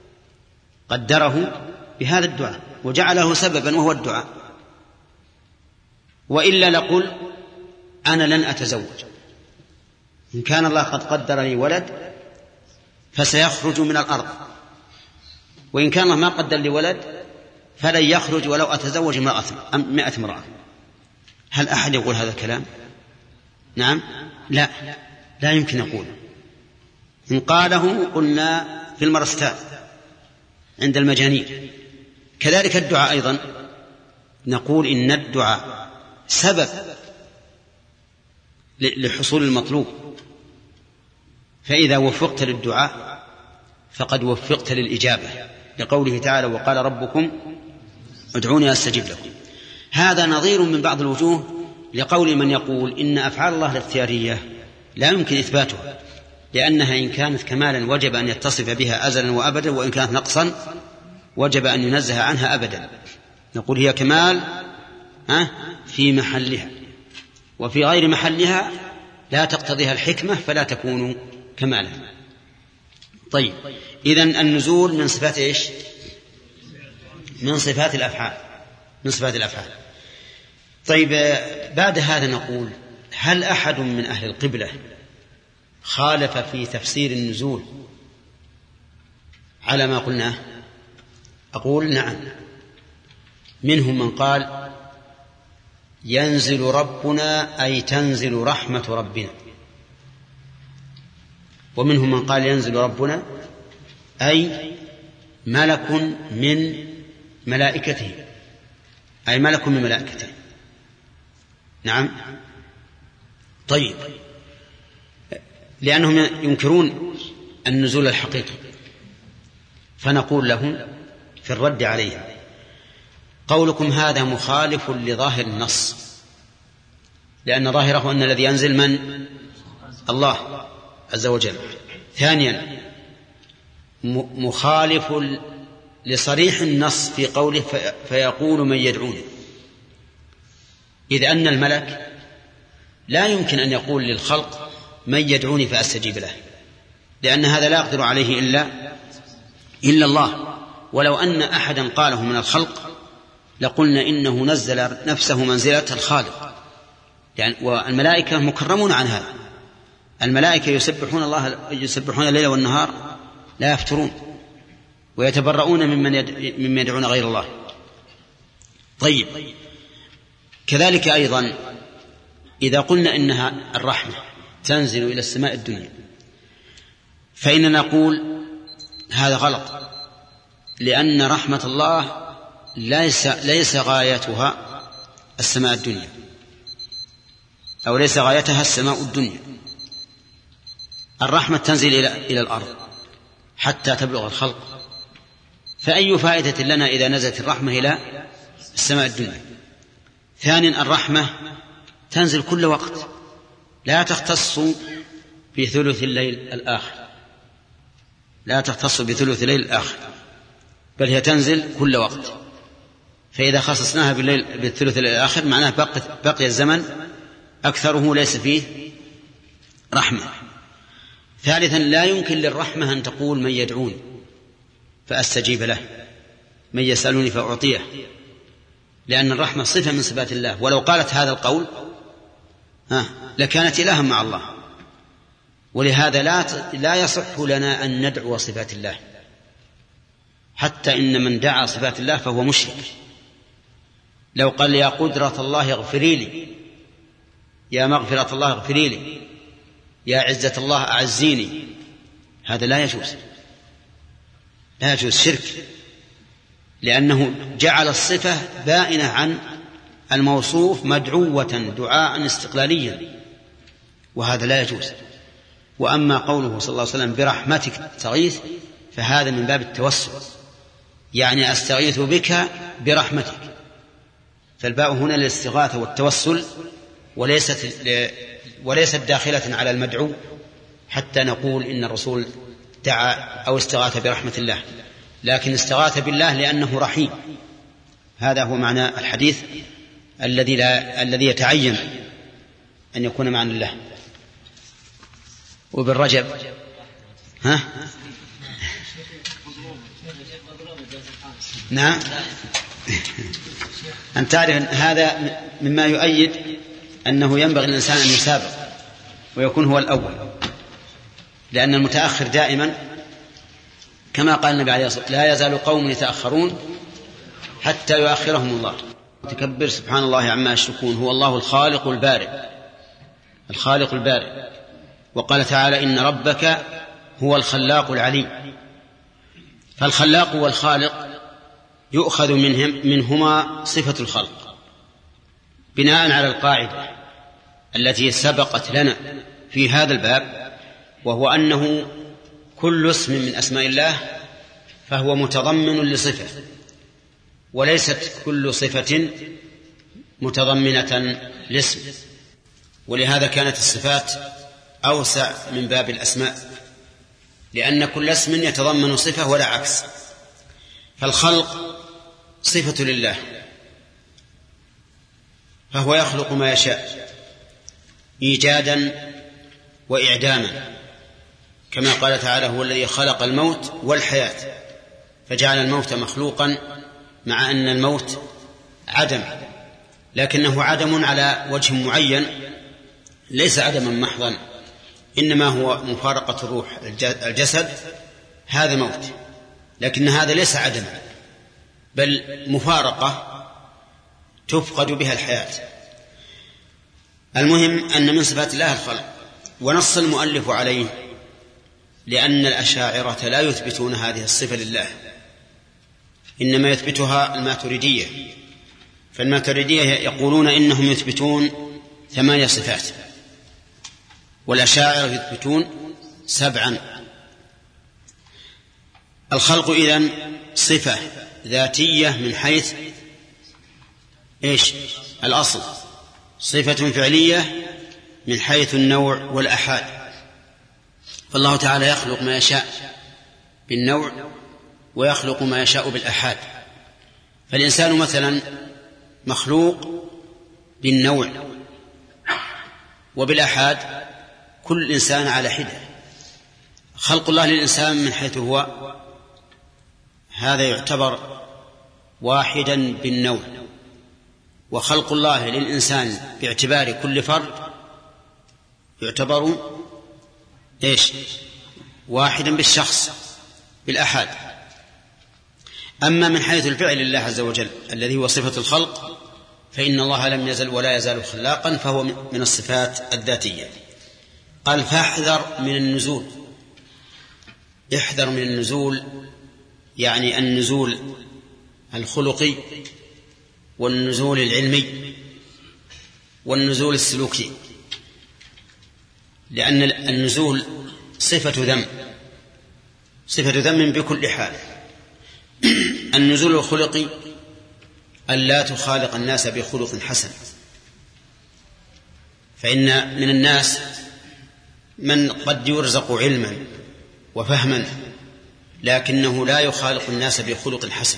قدره بهذا الدعاء وجعله سببا وهو الدعاء، وإلا لقل أنا لن أتزوج. إن كان الله قد قدر لي ولد فسيخرج من الأرض، وإن كان الله ما قدر لي ولد فلن يخرج ولو أتزوج مئة امرأة. هل أحد يقول هذا الكلام؟ نعم لا لا يمكن يقول. إن قاله قلنا في المرستان عند المجانين. كذلك الدعاء أيضا نقول إن الدعاء سبب لحصول المطلوب، فإذا وفقت للدعاء فقد وفقت للإجابة، لقوله تعالى وقال ربكم ادعوني أستجب لكم. هذا نظير من بعض الوجوه لقول من يقول إن أفعال الله الاختيارية لا يمكن إثباتها، لأنها إن كانت كمالا وجب أن يتصف بها أزلا وأبدا، وإن كانت نقصا وجب أن ينزه عنها أبدا. نقول هي كمال في محلها، وفي غير محلها لا تقتضيها الحكمة فلا تكون كمالا. طيب إذن النزول من صفات إيش؟ من صفات الأفعال، من صفات الأفعال. طيب بعد هذا نقول هل أحد من أهل القبلة خالف في تفسير النزول على ما قلناه؟ أقول نعم. منهم من قال ينزل ربنا أي تنزل رحمة ربنا، ومنهم من قال ينزل ربنا أي ملك من ملائكته، أي ملك من ملائكته. نعم. طيب لأنهم ينكرون النزول الحقيقي، فنقول لهم في الرد عليهم قولكم هذا مخالف لظاهر النص، لأن ظاهره أن الذي ينزل من؟ الله عز وجل. ثانيا مخالف لصريح النص في قوله فيقول من يدعوني، إذ أن الملك لا يمكن أن يقول للخلق من يدعوني فأستجيب له، لأن هذا لا يقدر عليه إلا إلا الله. ولو أن أحدا قاله من الخلق لقلنا إنه نزل نفسه منزلة الخالق، يعني والملائكة مكرمون عن هذا. الملائكة يسبحون الله، يسبحون الليل والنهار لا يفترون، ويتبرؤون ممن ممن يدعون غير الله. طيب كذلك أيضا إذا قلنا إنها الرحمة تنزل إلى السماء الدنيا، فإننا نقول هذا غلط، لأن رحمة الله ليس ليس غايتها السماء الدنيا، أو ليس غايتها السماء الدنيا. الرحمة تنزل إلى إلى الأرض حتى تبلغ الخلق، فأي فائدة لنا إذا نزلت الرحمة إلى السماء الدنيا؟ ثانيا الرحمة تنزل كل وقت، لا تختص بثلث الليل الآخر، لا تختص بثلث الليل الآخر، بل هي تنزل كل وقت. فإذا خصصناها بالليل بالثلث الليل الآخر معناه بقي, بقي الزمن أكثره ليس فيه رحمة. ثالثا لا يمكن للرحمة أن تقول من يدعوني فأستجيب له، من يسألني فأعطيه، لأن الرحمة صفة من صفات الله، ولو قالت هذا القول ها لكانت إلها مع الله. ولهذا لا لا يصح لنا أن ندعو صفات الله، حتى إن من دعا صفات الله فهو مشرك. لو قال يا قدرة الله اغفري لي، يا مغفرة الله اغفري لي، يا عزة الله أعزيني، هذا لا يجوز، لا يجوز، شرك، لأنه جعل الصفة بائنة عن الموصوف مدعوة دعاء استقلاليا، وهذا لا يجوز. وأما قوله صلى الله عليه وسلم برحمتك تغيث، فهذا من باب التوسل، يعني أستغيث بك برحمتك. فالباء هنا للاستغاثة والتوسل، وليست وليست داخلة على المدعو حتى نقول إن الرسول دعا أو استغاث برحمة الله، لكن استغاث بالله لأنه رحيم. هذا هو معنى الحديث الذي لا الذي يتعين أن يكون معنى الله. وبالرجب ها نعم أن تعرف أن هذا مما يؤيد أنه ينبغي للإنسان أن يسابق ويكون هو الأول، لأن المتأخر دائما كما قال النبي عليه الصلاة والسلام لا يزال قوم يتأخرون حتى يؤخرهم الله. تكبر سبحان الله عما يشركون، هو الله الخالق البارئ، الخالق البارئ. وقال تعالى إن ربك هو الخلاق العليم. فالخلاق والخالق يؤخذ منهم منهما صفة الخلق بناء على القاعدة التي سبقت لنا في هذا الباب، وهو أنه كل اسم من أسماء الله فهو متضمن لصفة، وليست كل صفة متضمنة لاسم. ولهذا كانت الصفات أوسع من باب الأسماء، لأن كل اسم يتضمن صفة ولا عكس. فالخلق صفة لله، فهو يخلق ما يشاء إيجادا وإعداما، كما قال تعالى هو الذي خلق الموت والحياة فجعل الموت مخلوقا، مع أن الموت عدم، لكنه عدم على وجه معين، ليس عدما محضا، إنما هو مفارقة الروح الجسد، هذا موت، لكن هذا ليس عدما بل مفارقة تفقد بها الحياة. المهم أن من صفات الله الخلق، ونص المؤلف عليه لأن الأشاعرة لا يثبتون هذه الصفة لله، إنما يثبتها الماتريدية. فالماتريدية يقولون إنهم يثبتون ثمانية صفات، والأشاعرة يثبتون سبعا. الخلق إذن صفة ذاتية من حيث إيش؟ الأصل، صفة فعلية من حيث النوع والأحاد. فالله تعالى يخلق ما يشاء بالنوع ويخلق ما يشاء بالأحاد. فالإنسان مثلا مخلوق بالنوع، وبالأحاد كل إنسان على حدة. خلق الله للإنسان من حيث هو هذا يعتبر واحدا بالنوع، وخلق الله للإنسان باعتبار كل فرد يعتبر إيش؟ واحدا بالشخص بالأحاد. أما من حيث الفعل لله عز وجل الذي هو صفة الخلق، فإن الله لم يزل ولا يزال خلاقا، فهو من الصفات الذاتية. قال فاحذر من النزول. احذر من النزول يعني النزول الخلقي والنزول العلمي والنزول السلوكي، لأن النزول صفة ذم، صفة ذم بكل حال. النزول الخلقي أن لا تخالق الناس بخلق حسن، فإن من الناس من قد يرزق علما وفهما لكنه لا يخالق الناس بخلق حسن،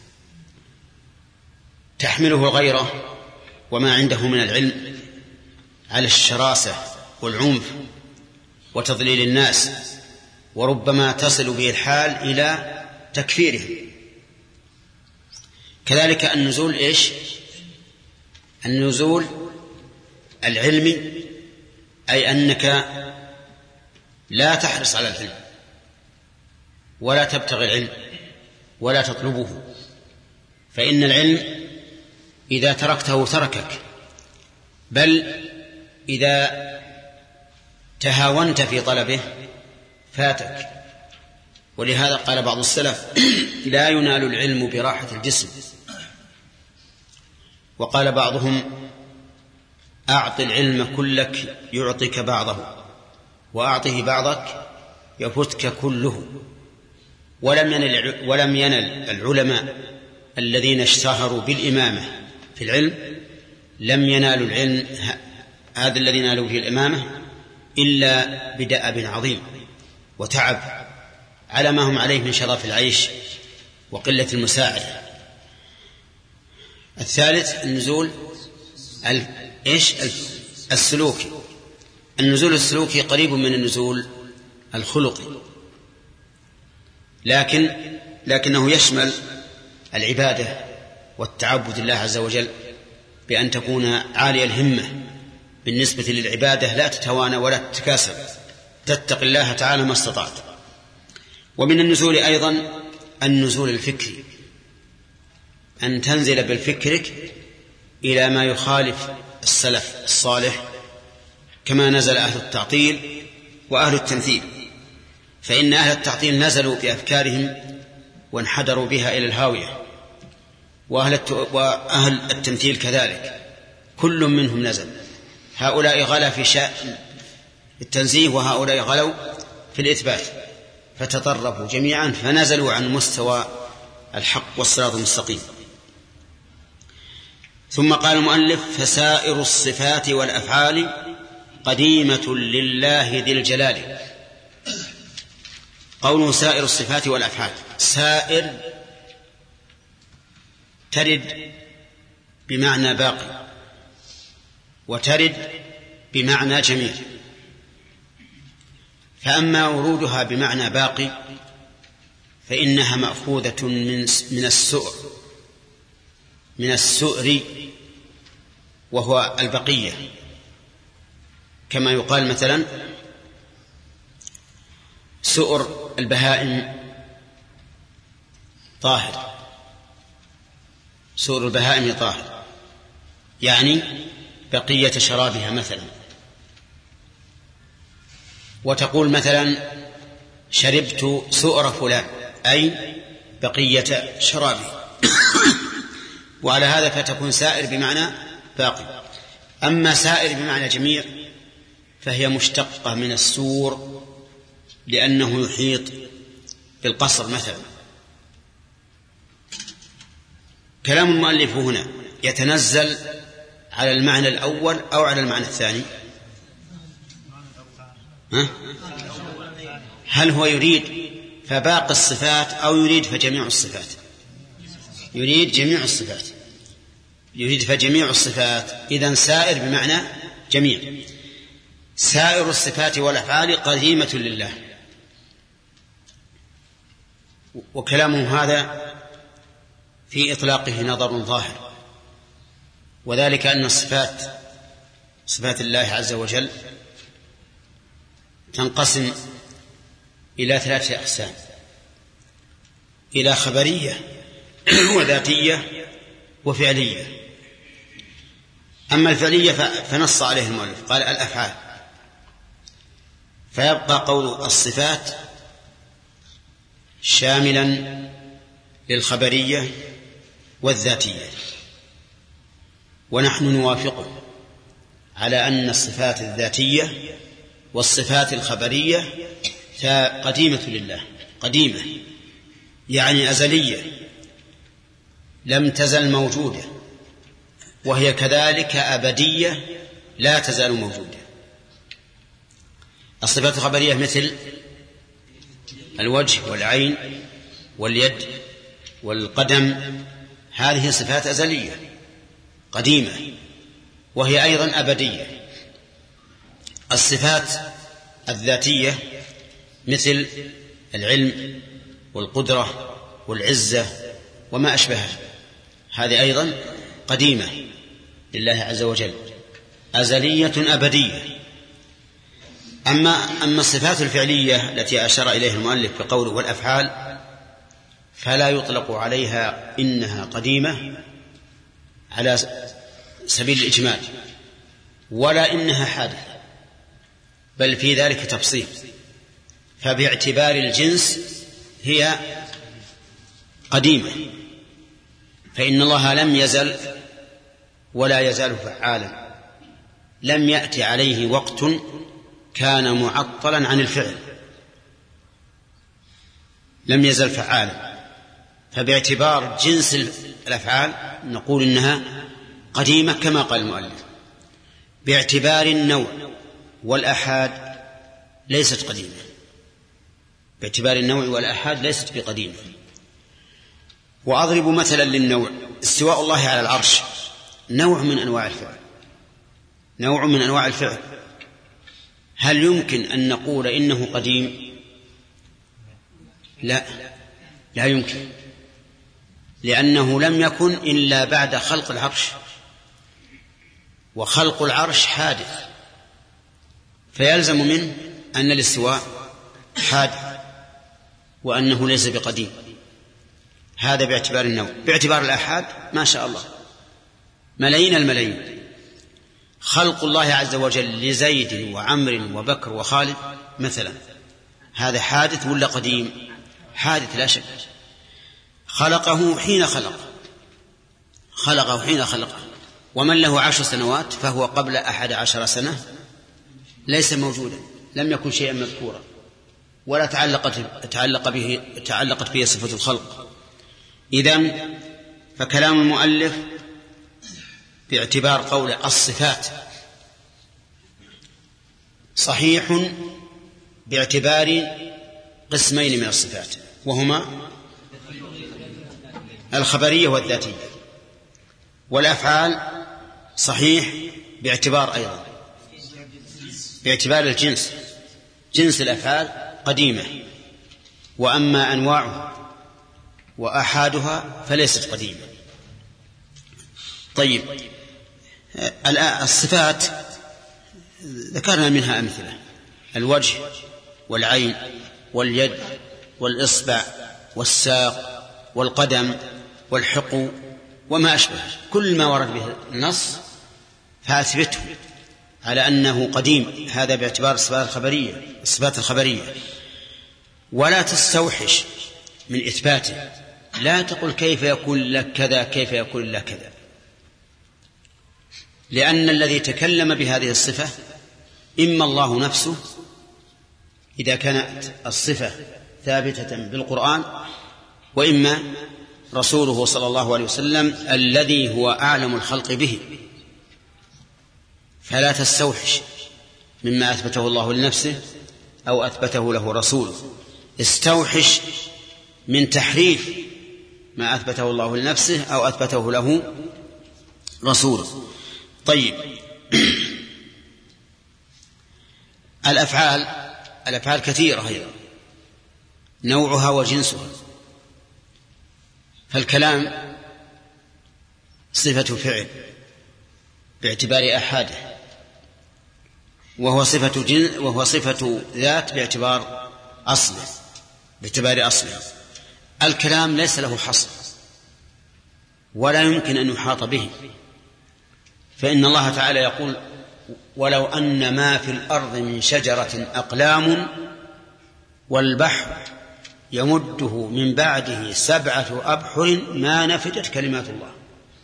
تحمله غيره وما عنده من العلم على الشراسة والعنف وتضليل الناس، وربما تصل به الحال إلى تكفيرهم. كذلك النزول إيش؟ النزول العلمي، أي أنك لا تحرص على العلم ولا تبتغي العلم ولا تطلبه، فإن العلم إذا تركته تركك، بل إذا تهاونت في طلبه فاتك. ولهذا قال بعض السلف لا ينال العلم براحة الجسم. وقال بعضهم أعط العلم كلك يعطيك بعضه، وأعطه بعضك يفتك كله. ولم ينل, ولم ينل العلماء الذين اشتهروا بالإمامة في العلم لم ينالوا العلم هذا الذي نالوا فيه الإمامة إلا بدأب عظيم وتعب على ما هم عليه من شرف العيش وقلة المساعدة. الثالث النزول إيش السلوكي. النزول السلوكي قريب من النزول الخلقي، لكن لكنه يشمل العبادة والتعبد لله عز وجل بأن تكون عالية الهمة بالنسبة للعبادة، لا تتوانى ولا تتكاسل، تتقي الله تعالى ما استطعت. ومن النزول أيضا النزول الفكري، أن تنزل بالفكرك إلى ما يخالف السلف الصالح كما نزل أهل التعطيل وأهل التمثيل، فإن أهل التعطيل نزلوا بأفكارهم وانحدروا بها إلى الهاوية، وأهل التمثيل كذلك كل منهم نزل. هؤلاء غلا في شأن التنزيه وهؤلاء غلوا في الإثبات، فتطرفوا جميعا فنزلوا عن مستوى الحق والصراط المستقيم. ثم قال المؤلف: فسائر الصفات والأفعال قديمة لله ذي الجلال. قوله سائر الصفات والأفعال، سائر ترد بمعنى باقي وترد بمعنى جميل، فأما ورودها بمعنى باقي فإنها مأخوذة من من السؤر من السؤر وهو البقية، كما يقال مثلا سؤر البهائم طاهر، سؤر البهائم طاهر يعني بقية شرابها مثلا. وتقول مثلا شربت سؤر فلان أي بقية شرابه، وعلى هذا فتكون سائر بمعنى باقي. أما سائر بمعنى جميع فهي مشتقة من السور لأنه يحيط بالقصر مثلا. كلام المؤلف هنا يتنزل على المعنى الأول أو على المعنى الثاني؟ ها؟ هل هو يريد فباقي الصفات أو يريد فجميع الصفات؟ يريد جميع الصفات، يريد فجميع الصفات. إذن سائر بمعنى جميع. سائر الصفات والأفعال قديمة لله. وكلامه هذا في إطلاقه نظر ظاهر، وذلك أن الصفات صفات الله عز وجل تنقسم إلى ثلاثة أقسام: إلى خبرية وذاتية وفعلية. أما الفعلية فنص عليه المؤلف قال الأفعال، فيبقى قول الصفات شاملا للخبرية والذاتية. ونحن نوافقه على أن الصفات الذاتية والصفات الخبرية قديمة لله، قديمة يعني أزلية لم تزل موجودة، وهي كذلك أبدية لا تزال موجودة. الصفات الخبرية مثل الوجه والعين واليد والقدم، هذه صفات أزلية قديمة وهي أيضا أبدية. الصفات الذاتية مثل العلم والقدرة والعزة وما أشبهها، هذه أيضا قديمة لله عز وجل أزلية أبدية. أما أما الصفات الفعلية التي أشار إليها المؤلف بقوله والأفعال فلا يطلق عليها إنها قديمة على سبيل الإجمال ولا إنها حادثة، بل في ذلك تفصيل. فباعتبار الجنس هي قديمة، فإن الله لم يزل ولا يزال فعالا، لم يأتي عليه وقت كان معطلا عن الفعل. لم يزل فعالا، فباعتبار جنس الأفعال نقول إنها قديمة كما قال المؤلف. باعتبار النوع والآحاد ليست قديمة، باعتبار النوع والآحاد ليست بقديمة. وأضرب مثلا للنوع: استواء الله على العرش نوع من أنواع الفعل، نوع من أنواع الفعل. هل يمكن أن نقول إنه قديم؟ لا، لا يمكن، لأنه لم يكن إلا بعد خلق العرش، وخلق العرش حادث، فيلزم منه أن الاستواء حادث وأنه ليس بقديم. هذا باعتبار النوع. باعتبار الآحاد ما شاء الله ملايين الملايين. خلق الله عز وجل لزيد وعمر وبكر وخالد مثلا، هذا حادث ولا قديم؟ حادث لا شك. خلقه حين خلق خلقه حين خلقه ومن له عشر سنوات فهو قبل أحد عشر سنة ليس موجودا، لم يكن شيئا مذكورا ولا تعلقت, تعلق به تعلقت به صفة الخلق. إذن فكلام المؤلف باعتبار قول الصفات صحيح باعتبار قسمين من الصفات، وهما الخبرية والذاتية. والأفعال صحيح باعتبار أيضا باعتبار الجنس، جنس الأفعال قديمة، وأما أنواعها وأحادها فليست قديمة. طيب، الصفات ذكرنا منها أمثلة: الوجه والعين واليد والإصبع والساق والقدم والحقو وما أشبه، كل ما ورد به النص فأثبته على أنه قديم. هذا باعتبار الصفات الخبرية الصفات الخبرية ولا تستوحش من إثباته، لا تقل كيف يكون لك كذا كيف يكون لك كذا، لأن الذي تكلم بهذه الصفة إما الله نفسه إذا كانت الصفة ثابتة بالقرآن، وإما رسوله صلى الله عليه وسلم الذي هو أعلم الخلق به. فلا تستوحش مما أثبته الله لنفسه أو أثبته له رسوله، استوحش من تحريف ما أثبته الله لنفسه أو أثبته له رسوله. طيب، الأفعال الأفعال كثيرة هي نوعها وجنسها. فالكلام صفة فعل باعتبار أحاده، وهو صفة جنس وهو صفة ذات باعتبار أصله باعتبار أصله. الكلام ليس له حصر ولا يمكن أن يحاط به، فإن الله تعالى يقول: ولو أن ما في الأرض من شجرة أقلام والبحر يمده من بعده سبعة أبحر ما نفدت كلمات الله.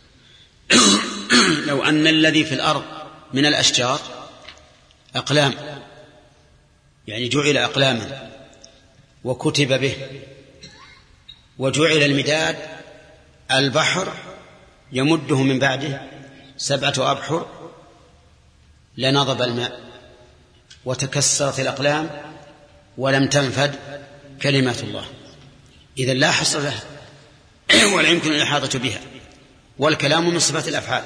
لو أن الذي في الأرض من الأشجار أقلام، يعني جعل أقلاما وكتب به، وجعل المداد البحر يمده من بعده سبعة أبحر لنضب الماء وتكسرت الأقلام ولم تنفد كلمات الله. إذن لا حصر لها ولا يمكن الإحاطة بها. والكلام من صفات الأفعال.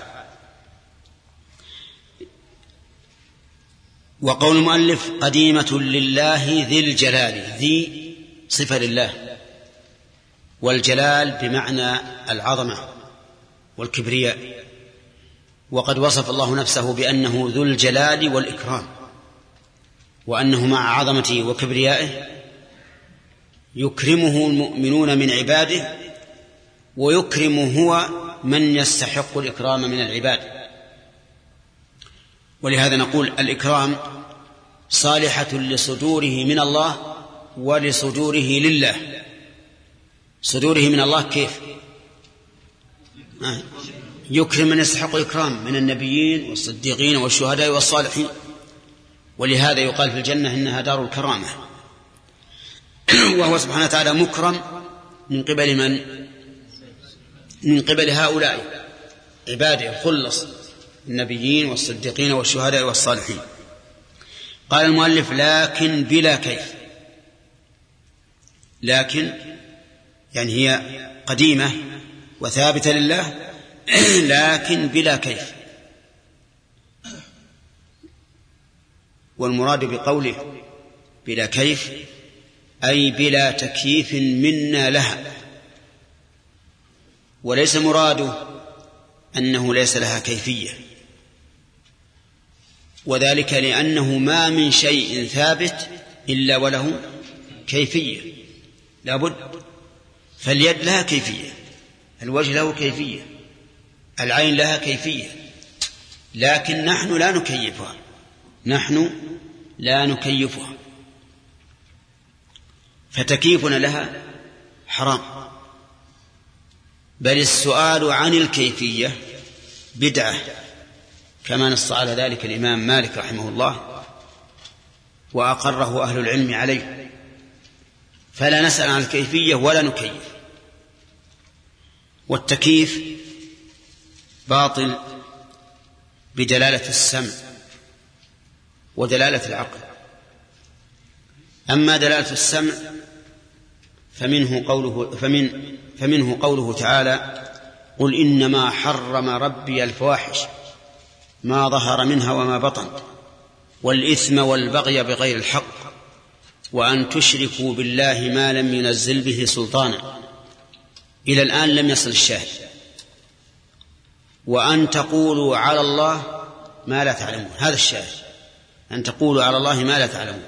وقول المؤلف: قديمة لله ذي الجلال، ذي صفة لله، والجلال بمعنى العظمة والكبرياء، وقد وصف الله نفسه بأنه ذو الجلال والإكرام، وأنه مع عظمته وكبريائه يكرمه المؤمنون من عباده، ويكرم هو من يستحق الإكرام من العباد. ولهذا نقول الإكرام صالحة لصدوره من الله ولصدوره لله. صدوره من الله كيف؟ يكرم من يستحق الإكرام من النبيين والصديقين والشهداء والصالحين، ولهذا يقال في الجنة إنها دار الكرامة. وهو سبحانه وتعالى مكرم من قبل من؟ من قبل هؤلاء عباده الخلص النبيين والصديقين والشهداء والصالحين. قال المؤلف: لكن بلا كيف. لكن يعني هي قديمة وثابتة لله، لكن بلا كيف. والمراد بقوله بلا كيف أي بلا تكييف منا لها، وليس مراده أنه ليس لها كيفية، وذلك لأنه ما من شيء ثابت إلا وله كيفية لابد. فاليد لها كيفية، الوجه له كيفية، العين لها كيفية، لكن نحن لا نكيفها، نحن لا نكيفها، فتكييفنا لها حرام. بل السؤال عن الكيفية بدعة، كما نص على ذلك الإمام مالك رحمه الله وأقره أهل العلم عليه. فلا نسأل عن الكيفية ولا نكيف. والتكييف باطل بدلالة السمع ودلالة العقل. أما دلالة السمع فمنه قوله, فمن فمنه قوله تعالى: قل إنما حرم ربي الفواحش ما ظهر منها وما بطن والإثم والبغي بغير الحق وأن تشركوا بالله ما لم ينزل به سلطانا. إلى الآن لم يصل الشاهد. وأن تقولوا على الله ما لا تعلمون، هذا الشاهد، أن تقولوا على الله ما لا تعلمون.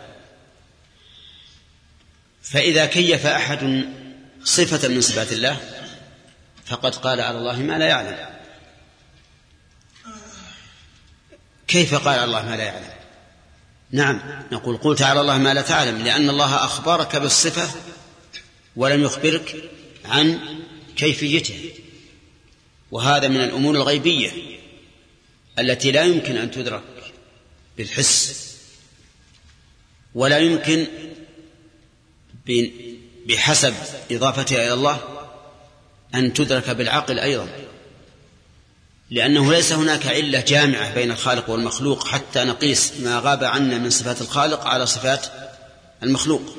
فإذا كيف أحد صفة من صفات الله فقد قال على الله ما لا يعلم. كيف قال على الله ما لا يعلم؟ نعم، نقول قلت على الله ما لا تعلم، لأن الله أخبرك بالصفة ولم يخبرك عن كيفيته، وهذا من الأمور الغيبية التي لا يمكن أن تدرك بالحس، ولا يمكن بحسب إضافتها إلى الله أن تدرك بالعقل أيضا، لأنه ليس هناك علة جامعة بين الخالق والمخلوق حتى نقيس ما غاب عنا من صفات الخالق على صفات المخلوق.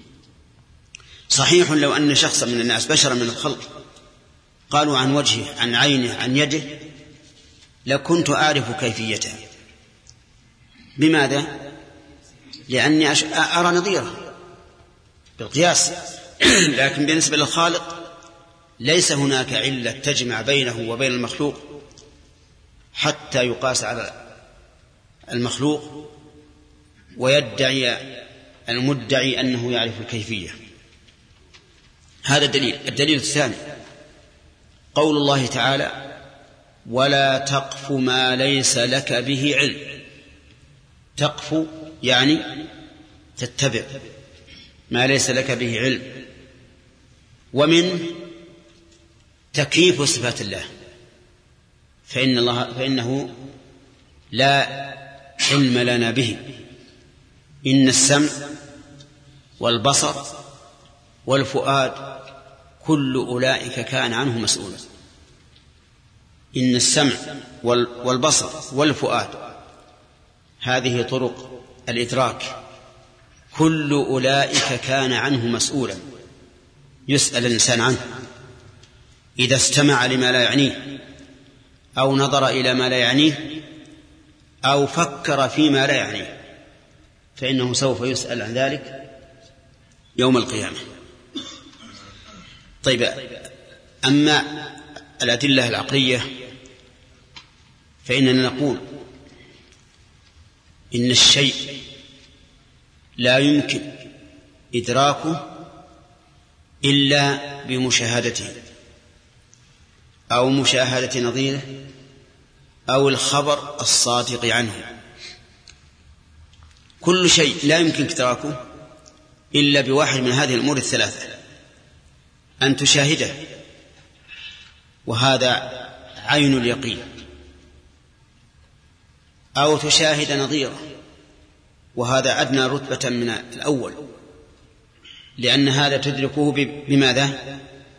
صحيح لو أن شخصا من الناس بشرا من الخلق قالوا عن وجهه عن عينه عن يده لكنت أعرف كيفيته. بماذا؟ لأني أرى نظيره بالقياس. لكن بالنسبة للخالق ليس هناك علة تجمع بينه وبين المخلوق حتى يقاس على المخلوق ويدعي المدعي أنه يعرف الكيفية. هذا الدليل. الدليل الثاني قول الله تعالى: ولا تقف ما ليس لك به علم. تقف يعني تتبع ما ليس لك به علم. ومن تكييف صفات الله، فإن الله فإنه لا علم لنا به. إن السمع والبصر والفؤاد كل أولئك كان عنه مسؤولا. إن السمع والبصر والفؤاد هذه طرق الإدراك، كل أولئك كان عنه مسؤولا، يسأل الإنسان عنه إذا استمع لما لا يعنيه أو نظر إلى ما لا يعنيه أو فكر فيما لا يعنيه، فإنه سوف يسأل عن ذلك يوم القيامة. طيب، أما الأدلة العقلية فإننا نقول إن الشيء لا يمكن إدراكه إلا بمشاهدته أو مشاهدة نظيره أو الخبر الصادق عنه. كل شيء لا يمكن إدراكه إلا بواحد من هذه الأمور الثلاثة: أن تشاهده، وهذا عين اليقين، أو تشاهد نظيره، وهذا أدنى رتبة من الأول، لأن هذا تدركه بماذا؟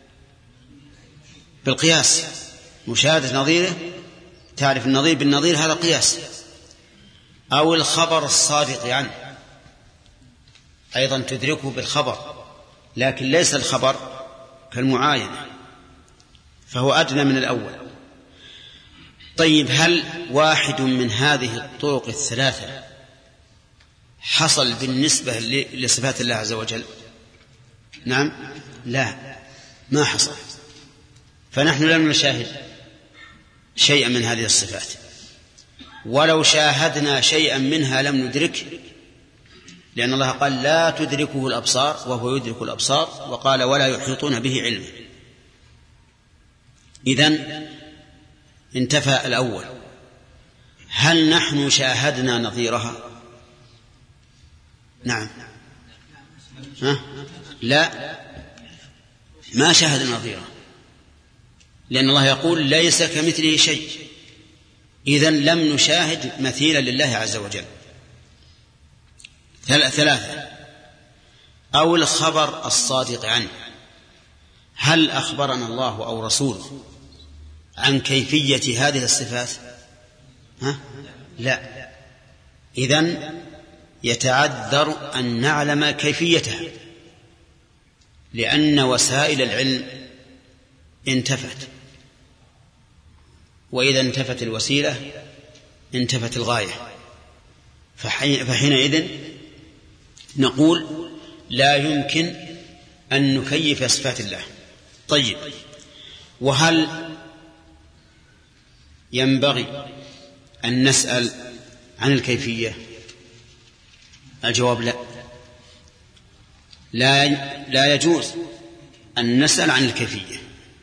بالقياس، مشاهدة نظيره، تعرف النظير بالنظير، هذا قياس. أو الخبر الصادق عنه أيضا تدركه بالخبر، لكن ليس الخبر كالمعاينة، فهو أدنى من الأول. طيب، هل واحد من هذه الطرق الثلاثة حصل بالنسبة لصفات الله عز وجل؟ نعم، لا، ما حصل. فنحن لم نشاهد شيئا من هذه الصفات، ولو شاهدنا شيئا منها لم ندركه، لأن الله قال لا تدركه الأبصار وهو يدرك الأبصار، وقال ولا يحيطون به علما. إذن انتفى الأول. هل نحن شاهدنا نظيرها؟ نعم. ها؟ لا، ما شاهد نظيرها، لأن الله يقول ليس كمثله شيء. إذن لم نشاهد مثيلا لله عز وجل. ثلاثة. أو الخبر الصادق عنه، هل أخبرنا الله أو رسوله عن كيفية هذه الصفات؟ ها؟ لا. إذن يتعذر أن نعلم كيفيتها، لأن وسائل العلم انتفت، وإذا انتفت الوسيلة انتفت الغاية، فحينئذ نقول لا يمكن أن نكيف صفات الله. طيب، وهل ينبغي أن نسأل عن الكيفية؟ الجواب لا. لا لا يجوز أن نسأل عن الكيفية،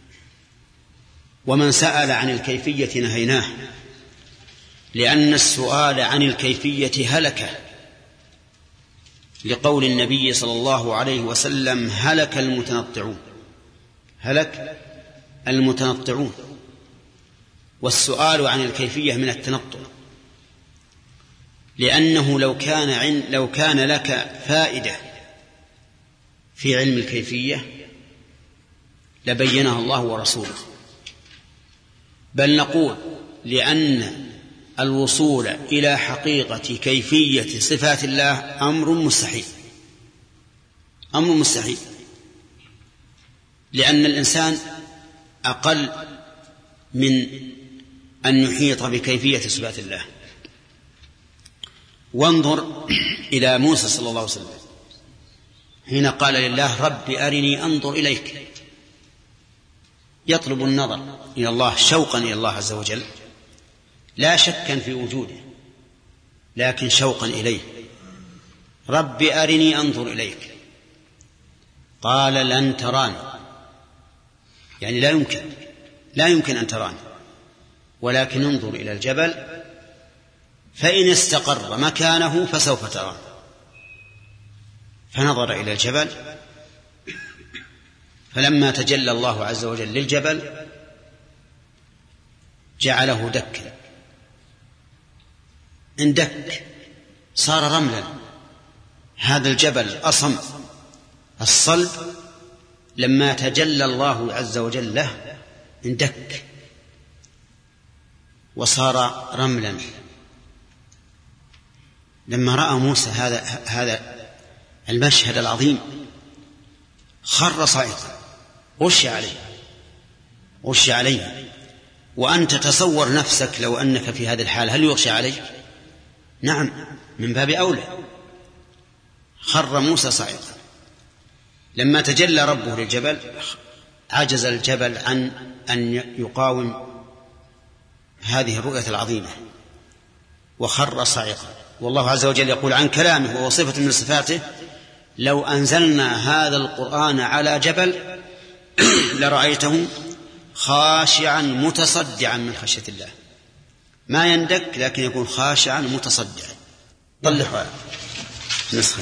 ومن سأل عن الكيفية نهيناه، لأن السؤال عن الكيفية هلكة، لقول النبي صلى الله عليه وسلم هلك المتنطعون. هلك المتنطعون. والسؤال عن الكيفية من التنطع، لأنه لو كان عن لو كان لك فائدة في علم الكيفية لبينها الله ورسوله، بل نقول لأن الوصول إلى حقيقة كيفية صفات الله أمر مستحيل، أمر مستحيل، لأن الإنسان أقل من أن يحيط بكيفية صفات الله. وانظر إلى موسى صلى الله عليه وسلم حين قال لله رب أرني أنظر إليك، يطلب النظر إلى الله شوقا إلى الله عز وجل، لا شكا في وجوده، لكن شوقا إليه. رب أرني أنظر إليك، قال لن تراني، يعني لا يمكن لا يمكن أن تراني، ولكن انظر إلى الجبل فإن استقر مكانه فسوف تراني. فنظر إلى الجبل، فلما تجلى الله عز وجل للجبل جعله دكا، اندك، صار رملا. هذا الجبل أصم الصلب لما تجلى الله عز وجل له اندك وصار رملا. لما رأى موسى هذا هذا المشهد العظيم خر صاعقا، غشي عليه غشي عليه. وأنت تصور نفسك لو أنك في هذه الحال هل يغشى عليك؟ نعم، من باب أولى. خر موسى صاعقا. لما تجلى ربه للجبل عجز الجبل عن أن يقاوم هذه الرؤية العظيمة وخر صاعقا. والله عز وجل يقول عن كلامه وهو صفة من صفاته لو أنزلنا هذا القرآن على جبل لرأيته خاشعا متصدعا من خشية الله. ما يندك لكن يكون خاشعا متصدعا. طلعوا نسخة.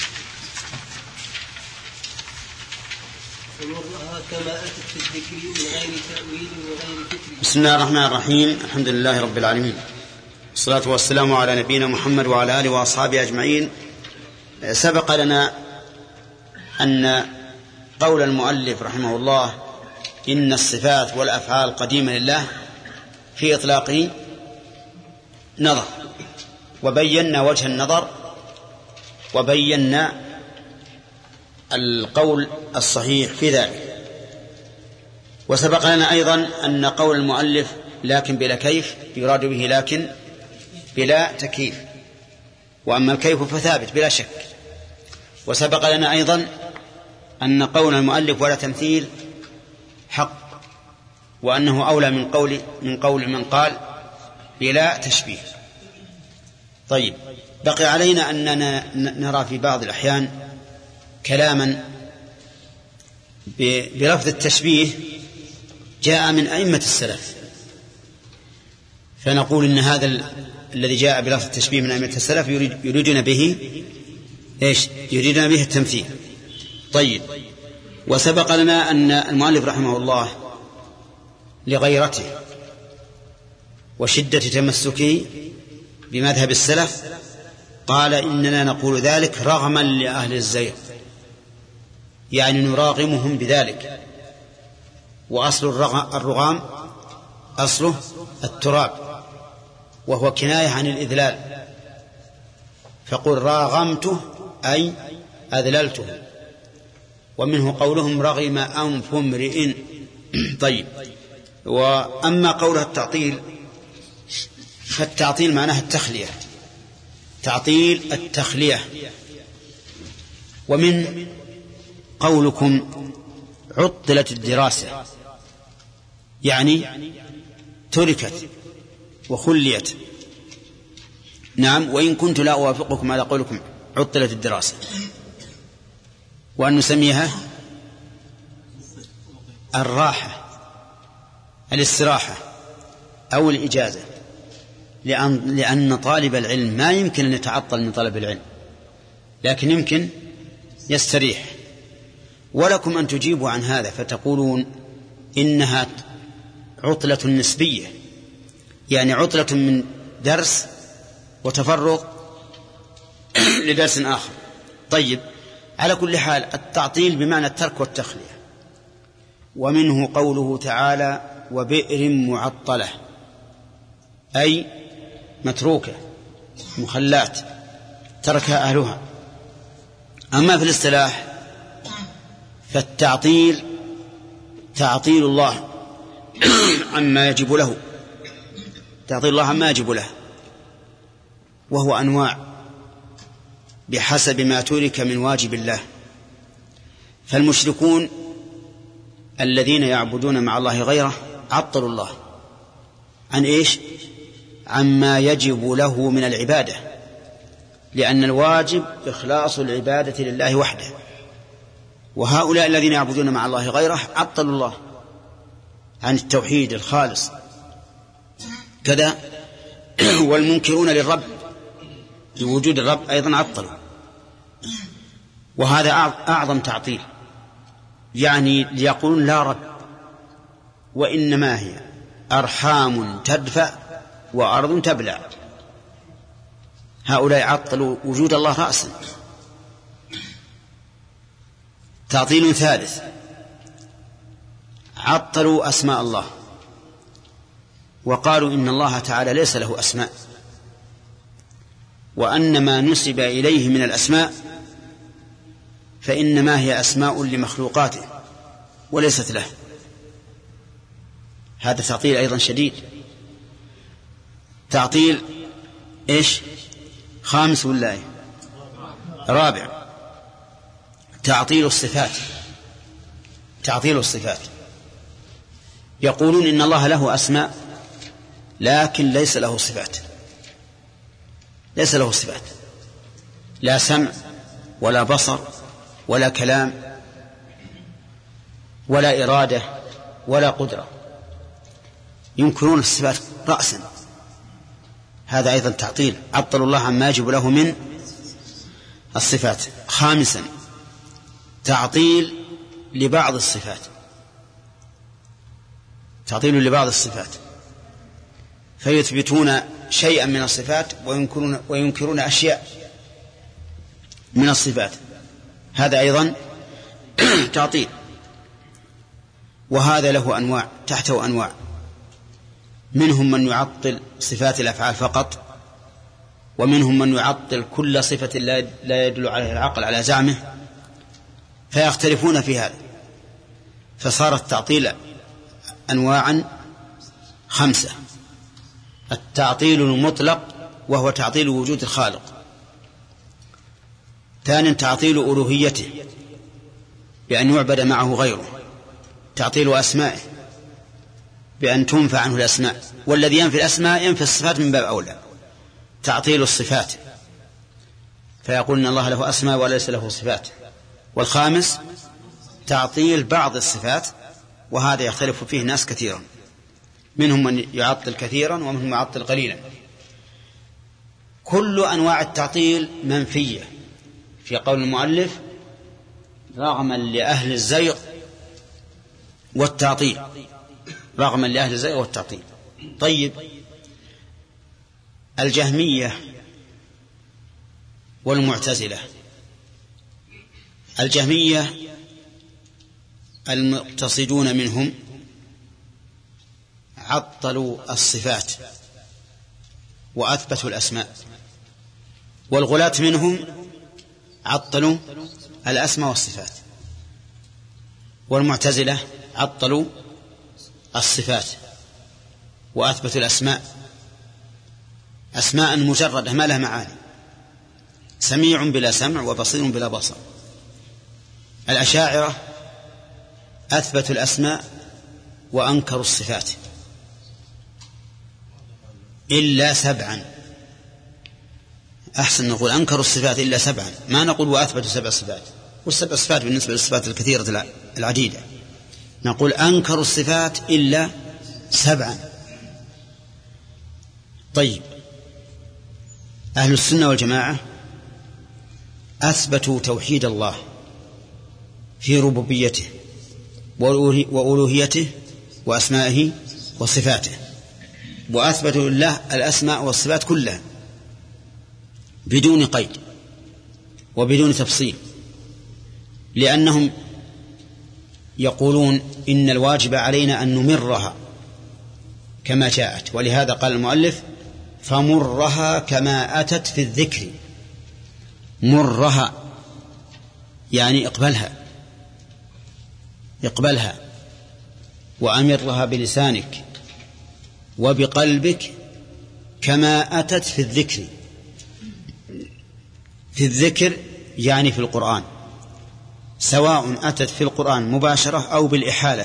كما أتت في الذكر من غير تأويل وغير فكر. بسم الله الرحمن الرحيم. الحمد لله رب العالمين، والصلاة والسلام على نبينا محمد وعلى آله وأصحابه أجمعين. سبق لنا أن قول المؤلف رحمه الله إن الصفات والأفعال قديمة لله في إطلاقه نظر، وبينا وجه النظر وبينا القول الصحيح في ذلك. وسبق لنا أيضا أن قول المؤلف لكن بلا كيف يراد به لكن بلا تكييف، وأما الكيف فثابت بلا شك. وسبق لنا أيضا أن قول المؤلف ولا تمثيل حق، وأنه أولى من قول من قول من قال بلا تشبيه. طيب، بقي علينا أننا نرى في بعض الأحيان كلاما بلفظ التشبيه جاء من أئمة السلف، فنقول إن هذا ال... الذي جاء بلفظ التشبيه من أئمة السلف يريد... يريدون به إيش؟ يريدون به التمثيل. طيب، وسبق لنا أن المؤلف رحمه الله لغيرته وشدة تمسكه بمذهب السلف قال إننا نقول ذلك رغما لأهل الزيغ، يعني نراغمهم بذلك. وأصل الرغام أصله التراب، وهو كناية عن الإذلال، فقل راغمته أي أذللته. ومنه قولهم رغم أنف امرئ. طيب، وأما قوله التعطيل فالتعطيل معناه التخلية، تعطيل التخلية. ومن قولكم عطلت الدراسة يعني تركت وخليت. نعم، وإن كنت لا أوافقكم على قولكم عطلت الدراسة، وأن نسميها الراحة الاستراحة أو الإجازة، لأن, لأن طالب العلم ما يمكن أن يتعطل من طلب العلم، لكن يمكن يستريح. ولكم أن تجيبوا عن هذا فتقولون إنها عطلة نسبية، يعني عطلة من درس وتفرغ لدرس آخر. طيب، على كل حال التعطيل بمعنى الترك والتخلية. ومنه قوله تعالى وبئر معطلة أي متروكة مخلات تركها أهلها. أما في الاصطلاح فالتعطيل تعطيل الله عما يجب له، تعطيل الله عما يجب له، وهو أنواع بحسب ما ترك من واجب الله. فالمشركون الذين يعبدون مع الله غيره عطلوا الله عن إيش؟ عما يجب له من العبادة، لأن الواجب إخلاص العبادة لله وحده. وهؤلاء الذين يعبدون مع الله غيره عطلوا الله عن التوحيد الخالص كذا. والمنكرون للرب لوجود الرب أيضا عطلوا، وهذا أعظم تعطيل، يعني ليقولون لا رب وإنما هي أرحام تدفع وأرض تبلع. هؤلاء عطلوا وجود الله رأسا. تعطيل ثالث عطلوا أسماء الله، وقالوا إن الله تعالى ليس له أسماء، وأن ما نسب إليه من الأسماء فإنما هي أسماء لمخلوقاته وليست له. هذا تعطيل أيضا شديد. تعطيل إيش؟ خامس ولا رابع؟ تعطيل الصفات. تعطيل الصفات يقولون إن الله له أسماء لكن ليس له صفات، ليس له صفات، لا سمع ولا بصر ولا كلام ولا إرادة ولا قدرة، ينكرون الصفات رأسا. هذا أيضا تعطيل، عطلوا الله عما يجب له من الصفات. خامسا تعطيل لبعض الصفات، تعطيل لبعض الصفات، فيثبتون شيئا من الصفات وينكرون, وينكرون أشياء من الصفات. هذا أيضا تعطيل. وهذا له أنواع، تحته أنواع، منهم من يعطل صفات الأفعال فقط، ومنهم من يعطل كل صفة لا يدل عليها العقل على زعمه، فيختلفون في هذا. فصار التعطيل أنواعا خمسة: التعطيل المطلق وهو تعطيل وجود الخالق، ثانيا تعطيل ألوهيته بأن يعبد معه غيره، تعطيل أسمائه بأن تنفى عنه الأسماء، والذي ينفي الأسماء ينفي الصفات من باب أولى، تعطيل الصفات فيقول إن الله له أسماء وليس له صفات، والخامس تعطيل بعض الصفات، وهذا يختلف فيه ناس كثيرا، منهم من يعطل كثيرا ومنهم من يعطل قليلا. كل أنواع التعطيل منفية في قول المؤلف رغما لأهل الزيغ والتعطيل، رغما لأهل الزيغ والتعطيل. طيب، الجهمية والمعتزلة. الجهمية المقتصدون منهم عطلوا الصفات وأثبتوا الأسماء، والغلاة منهم عطلوا الأسماء والصفات، والمعتزلة عطلوا الصفات وأثبتوا الأسماء، أسماء مجردة ما لها معاني، سميع بلا سمع وبصير بلا بصر. الأشاعرة أثبتوا الأسماء وأنكروا الصفات إلا سبعا. أحسن نقول أنكروا الصفات إلا سبعا، ما نقول وأثبتوا سبع صفات، والسبع صفات بالنسبة للصفات الكثيرة العديدة، نقول أنكروا الصفات إلا سبعا. طيب، أهل السنة والجماعة أثبتوا توحيد الله في ربوبيته وألوهيته وأسمائه وصفاته، وأثبتوا لله الأسماء والصفات كلها بدون قيد وبدون تفصيل، لأنهم يقولون إن الواجب علينا أن نمرها كما جاءت، ولهذا قال المؤلف فمرها كما أتت في الذكر. مرها يعني اقبلها اقبلها وأمرها بلسانك وبقلبك كما أتت في الذكر. في الذكر يعني في القرآن، سواء أتت في القرآن مباشرة أو بالإحالة.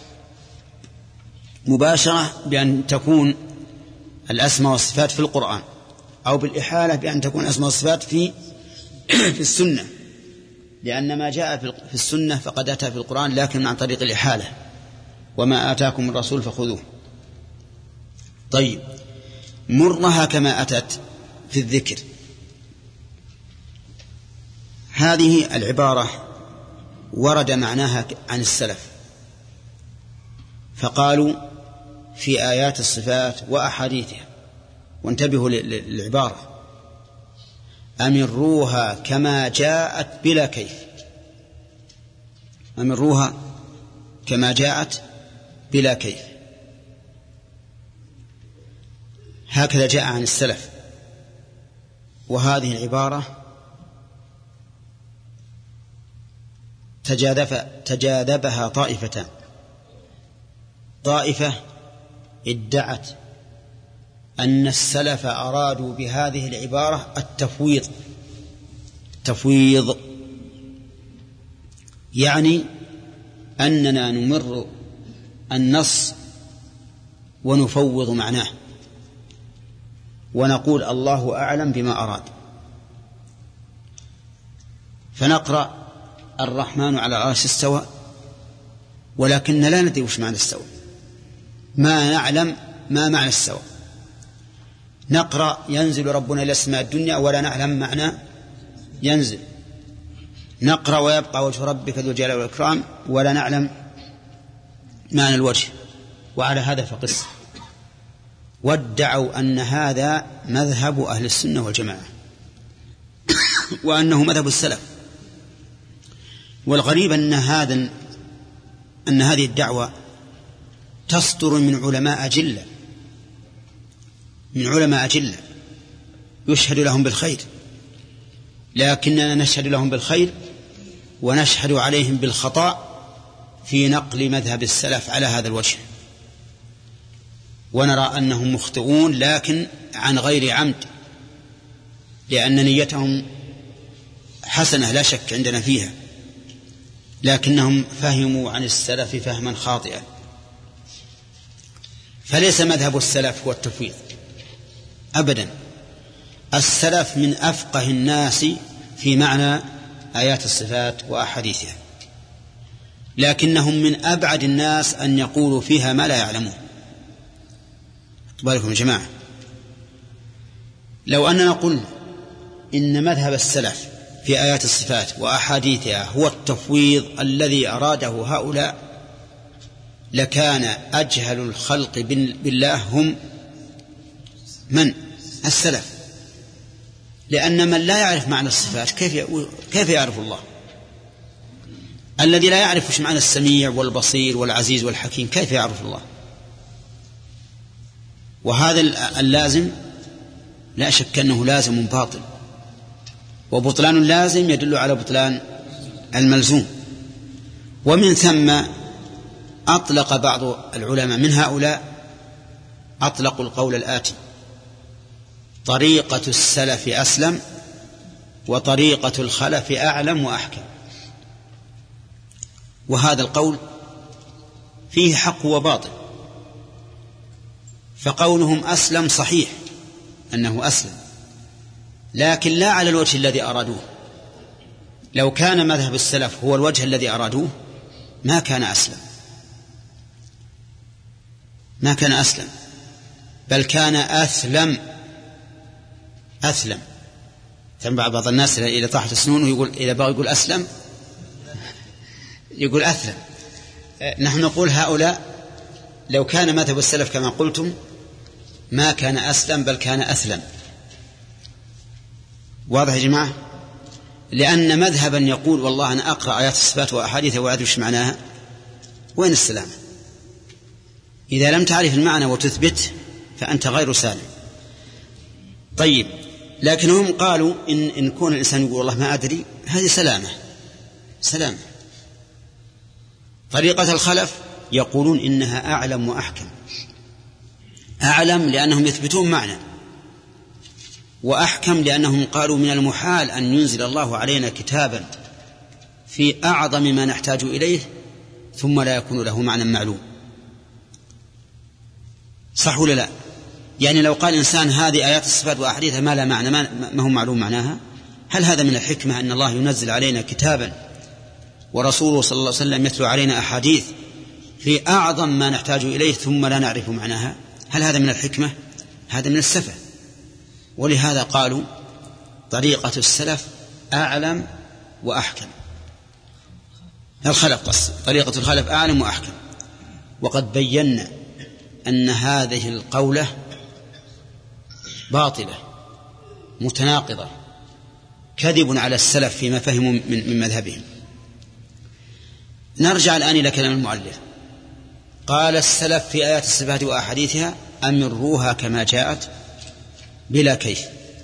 مباشرة بأن تكون الأسماء والصفات في القرآن، أو بالإحالة بأن تكون الأسماء والصفات في في السنة، لأن ما جاء في السنة فقد أتى في القرآن لكن عن طريق الإحالة، وما آتاكم الرسول فخذوه. طيب، مرها كما أتت في الذكر، هذه العبارة ورد معناها عن السلف، فقالوا في آيات الصفات وأحاديثها، وانتبهوا للعبارة، أمروها كما جاءت بلا كيف. أمروها كما جاءت بلا كيف، هكذا جاء عن السلف. وهذه العبارة تجاذب تجاذبها طائفتان. طائفة ادعت أن السلف أرادوا بهذه العبارة التفويض. تفويض يعني أننا نمر النص ونفوض معناه ونقول الله أعلم بما أراد، فنقرأ الرحمن على العرش استوى ولكن لا ندري وش معنى استوى، ما نعلم ما معنى استوى. نقرأ ينزل ربنا إلى السماء الدنيا ولا نعلم معنى ينزل. نقرأ ويبقى وجه ربك ذو الجلال والإكرام ولا نعلم معنى الوجه. وعلى هذا فقس. وادعوا أن هذا مذهب أهل السنة والجماعة وأنه مذهب السلف، والغريب أن هذا أن هذه الدعوة تصدر من علماء أجلة من علماء أجلة يشهد لهم بالخير، لكننا نشهد لهم بالخير ونشهد عليهم بالخطأ في نقل مذهب السلف على هذا الوجه، ونرى أنهم مخطئون لكن عن غير عمد، لأن نيتهم حسنة لا شك عندنا فيها، لكنهم فهموا عن السلف فهما خاطئا. فليس مذهب السلف هو التفويض أبدا، السلف من أفقه الناس في معنى آيات الصفات وأحاديثها، لكنهم من أبعد الناس أن يقولوا فيها ما لا يعلمون. بالكم يا جماعة، لو أننا قلنا إن مذهب السلف في آيات الصفات وأحاديثها هو التفويض الذي أراده هؤلاء لكان أجهل الخلق بالله هم من؟ السلف، لأن من لا يعرف معنى الصفات كيف كيف يعرف الله؟ الذي لا يعرف ايش معنى السميع والبصير والعزيز والحكيم كيف يعرف الله؟ وهذا اللازم لا شك أنه لازم باطل، وبطلان اللازم يدل على بطلان الملزوم. ومن ثم أطلق بعض العلماء من هؤلاء أطلقوا القول الآتي: طريقة السلف أسلم وطريقة الخلف أعلم وأحكم. وهذا القول فيه حق وباطل، فقولهم أسلم صحيح أنه أسلم، لكن لا على الوجه الذي أرادوه. لو كان مذهب السلف هو الوجه الذي أرادوه ما كان أسلم، ما كان أسلم، بل كان أثلم أثلم. تنبع بعض الناس إلى طاحة السنون ويقول إذا بغى يقول أسلم يقول أثلم. نحن نقول هؤلاء لو كان مذهب السلف كما قلتم ما كان أسلم بل كان أثلم. واضح يا جماعة؟ لأن مذهبا يقول والله أنا أقرأ آيات الصفات وأحاديث وأعرف ايش معناها، وين السلام؟ إذا لم تعرف المعنى وتثبت فأنت غير سالم. طيب، لكنهم قالوا إن, إن كون الإنسان يقول والله ما أدري، هذه سلامة سلامة. طريقة الخلف يقولون إنها أعلم وأحكم. أعلم لأنهم يثبتون معنى، وأحكم لأنهم قالوا من المحال أن ينزل الله علينا كتابا في أعظم ما نحتاج إليه ثم لا يكون له معنى معلوم. صح ولا لا؟ يعني لو قال إنسان هذه آيات الصفات وأحاديثها ما لا معنى ما هو معلوم معناها، هل هذا من الحكمة أن الله ينزل علينا كتابا ورسوله صلى الله عليه وسلم يتلو علينا أحاديث في أعظم ما نحتاج إليه ثم لا نعرف معناها؟ هل هذا من الحكمة؟ هذا من السفه. ولهذا قالوا طريقة السلف أعلم وأحكم. الخلف قص طريقة الخلف أعلم وأحكم. وقد بينا أن هذه القولة باطلة متناقضة، كذب على السلف فيما فهموا من مذهبهم. نرجع الآن إلى كلام المؤلف. قال السلف في آيات الصفات وأحاديثها أمروها كما جاءت بلا كيف.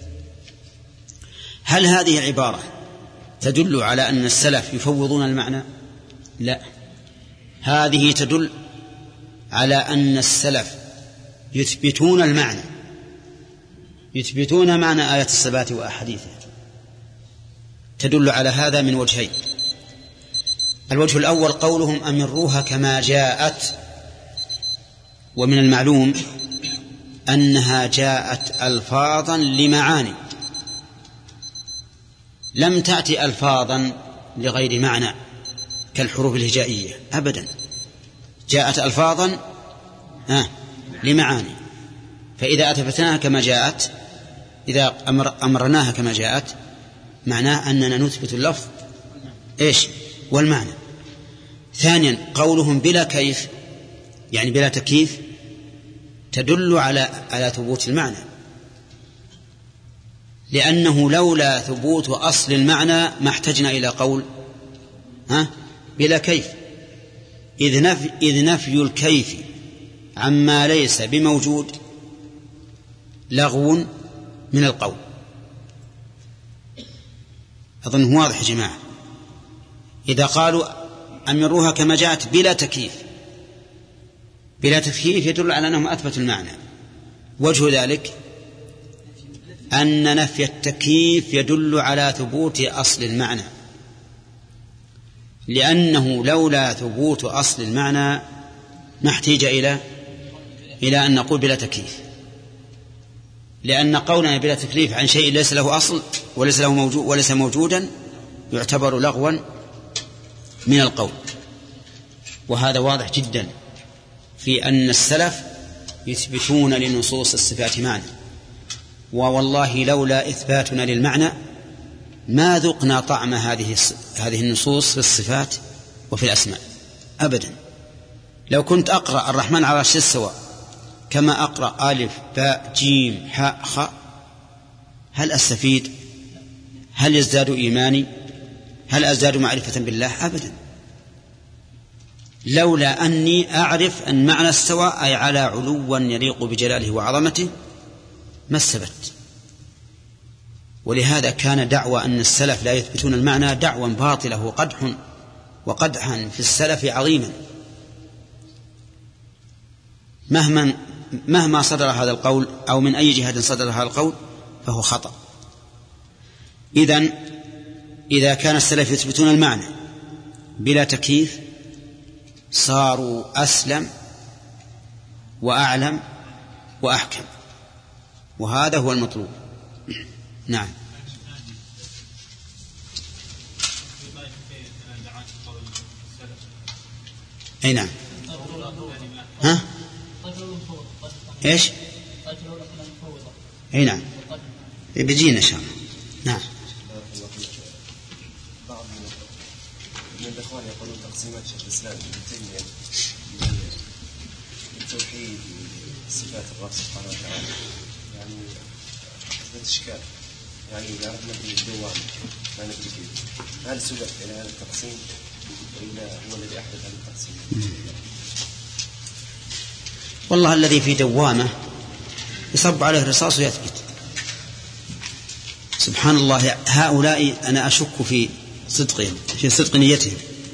هل هذه عبارة تدل على أن السلف يفوضون المعنى؟ لا، هذه تدل على أن السلف يثبتون المعنى، يثبتون معنى آيات الصفات وأحاديثها. تدل على هذا من وجهين: الوجه الأول قولهم أمروها كما جاءت، ومن المعلوم أنها جاءت ألفاظا لمعاني، لم تأتي ألفاظا لغير معنى كالحروف الهجائية أبدا، جاءت ألفاظا آه لمعاني. فإذا أثبتناها كما جاءت، إذا أمر أمرناها كما جاءت، معناه أننا نثبت اللفظ إيش والمعنى. ثانيا قولهم بلا كيف، يعني بلا تكييف، تدل على على ثبوت المعنى، لأنه لولا ثبوت أصل المعنى ما احتجنا إلى قول ها بلا كيف، إذ نفي, إذ نفي الكيف عما ليس بموجود لغو من القول. أظن واضح يا جماعة. إذا قالوا أمروها كما جاءت بلا تكييف، بلا تكييف يدل على أنهم أثبتوا المعنى. وجه ذلك أن نفي التكييف يدل على ثبوت أصل المعنى، لأنه لولا ثبوت أصل المعنى ما احتاج إلى إلى أن نقول بلا تكييف، لأن قولنا بلا تكليف عن شيء ليس له أصل وليس له موجود وليس موجودا يعتبر لغوا من القول. وهذا واضح جدا في أن السلف يثبتون لنصوص الصفات معنى، ووالله لولا إثباتنا للمعنى ما ذقنا طعم هذه هذه النصوص في الصفات وفي الأسماء أبدا. لو كنت أقرأ الرحمن على العرش استوى كما أقرأ ألف باء جيم حاء خاء، هل أستفيد؟ هل يزداد إيماني؟ هل أزداد معرفة بالله؟ أبدا. لولا أني أعرف أن معنى استوى أي على علوا يليق بجلاله وعظمته ما استبت. ولهذا كان دعوى أن السلف لا يثبتون المعنى دعوى باطلة وقدح وقدحا في السلف عظيما. مهما مهما صدر هذا القول أو من أي جهة صدر هذا القول فهو خطأ. إذن إذا كان السلف يثبتون المعنى بلا تكييف صاروا أسلم وأعلم وأحكم، وهذا هو المطلوب. نعم. أي نعم. ها؟ إيش؟ أي نعم بيجينا إن شاء الله. نعم. بعض من الإخوان يقولون تقسيمات شيخ الإسلام ابن تيمية التوحيد صفات الرب سبحانه وتعالى يعني أثبت إشكال، يعني إذا أردنا بالدوام ما ندري كيف هل سبق إلى هذا التقسيم وإلا هو الذي أحدث هذا التقسيم؟ والله الذي في دوامه يصب عليه الرصاص ويثبت. سبحان الله، هؤلاء أنا أشك في صدقهم في صدق نيتهم.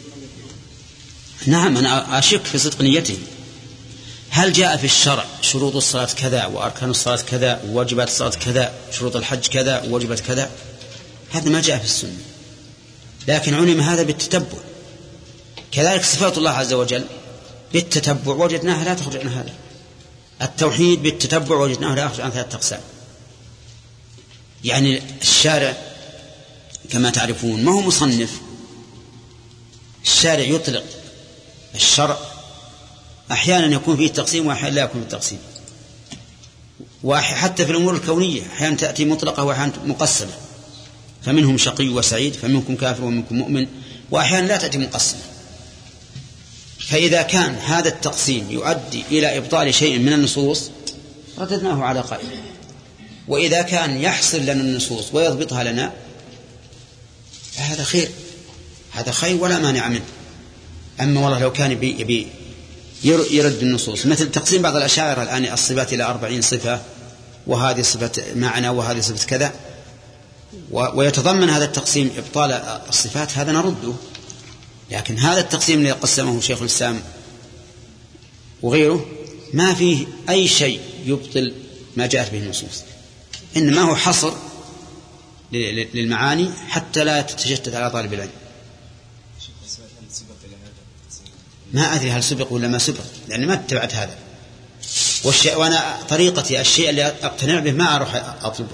نعم أنا أشك في صدق نيتهم. هل جاء في الشرع شروط الصلاة كذا وأركان الصلاة كذا وواجبات الصلاة كذا شروط الحج كذا وواجبات كذا؟ هذا ما جاء في السنة، لكن علم هذا بالتتبع. كذلك صفات الله عز وجل بالتتبع وجدناها لا تخرج عن هذا. التوحيد بالتتبع وجدناه لا يخرج عن ثلاثة أقسام. يعني الشارع كما تعرفون ما هو مصنف، الشارع يطلق الشرع أحيانا يكون فيه التقسيم وأحيانا لا يكون فيه التقسيم، وحتى في الأمور الكونية أحيانا تأتي مطلقة وأحيانا مقسمة، فمنهم شقي وسعيد، فمنكم كافر ومنكم مؤمن، وأحيانا لا تأتي مقسمة. فإذا كان هذا التقسيم يؤدي إلى إبطال شيء من النصوص رددناه على قائل، وإذا كان يحصل لنا النصوص ويضبطها لنا فهذا خير، هذا خير ولا مانع منه. أما والله لو كان يبي يبي يرد النصوص مثل تقسيم بعض الأشاعرة الآن الصفات إلى أربعين صفة، وهذه صفة معنى وهذه صفة كذا، ويتضمن هذا التقسيم إبطال الصفات، هذا نرده. لكن هذا التقسيم الذي قسمه شيخ الإسلام وغيره ما فيه أي شيء يبطل ما جاءت به النصوص، إنما هو حصر للمعاني حتى لا تتشتت على طالب العلم. ما أدري هل سبق ولا ما سبق، لأني ما اتبعت هذا. والشيء وأنا طريقتي الشيء اللي أقتنع به ما أروح أطلب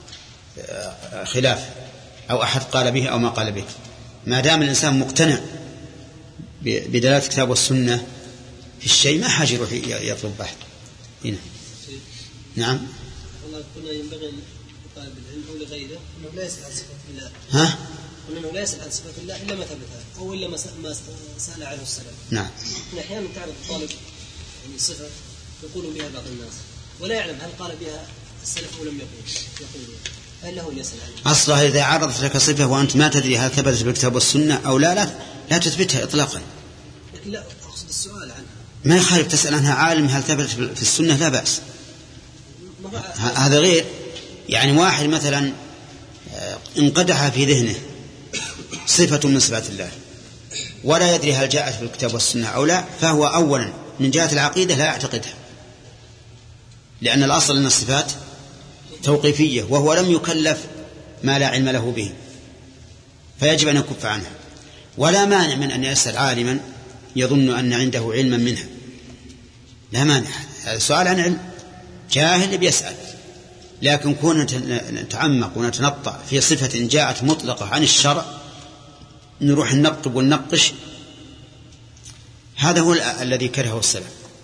خلاف أو أحد قال به أو ما قال به، ما دام الإنسان مقتنع بدلالة الكتاب والسنة في الشيء ما حاجة يروح يطلب بحث. هنا. نعم. والله كنا ينبغي لطالب العلم أو لغيره أنه لا يسأل عن صفات الله. ها؟ أنه لا يسأل عن صفات الله إلا ما ثبتها أو إلا ما سأل عنه السلف. نعم. أحيانا تعرض الطالب يعني صفة يقول بها بعض الناس ولا يعلم هل قال بها السلف أو لم يقول. يقول أصلها إذا عرضت لك صفة وأنت ما تدري هل ثبتت بالكتاب والسنة أو لا لا, لا تثبتها إطلاقا. لكن لا أقصد السؤال عنها. ما يخالف تسأل عنها عالم هل ثبتت في السنة لا بأس. هذا غير يعني واحد مثلا انقدح في ذهنه صفة من صفات الله ولا يدري هل جاءت في الكتاب والسنة أو لا، فهو أولا من جهة العقيدة لا يعتقدها، لأن الأصل أن الصفات توقيفية وهو لم يكلف ما لا علم له به، فيجب أن يكف عنها. ولا مانع من أن يسأل عالما يظن أن عنده علما منها، لا مانع، هذا سؤال عن علم، جاهل بيسأل. لكن كون نتعمق ونتنطع في صفة جاءت مطلقة عن الشرع نروح ننقب وننقش، هذا هو الذي كرهه السلف.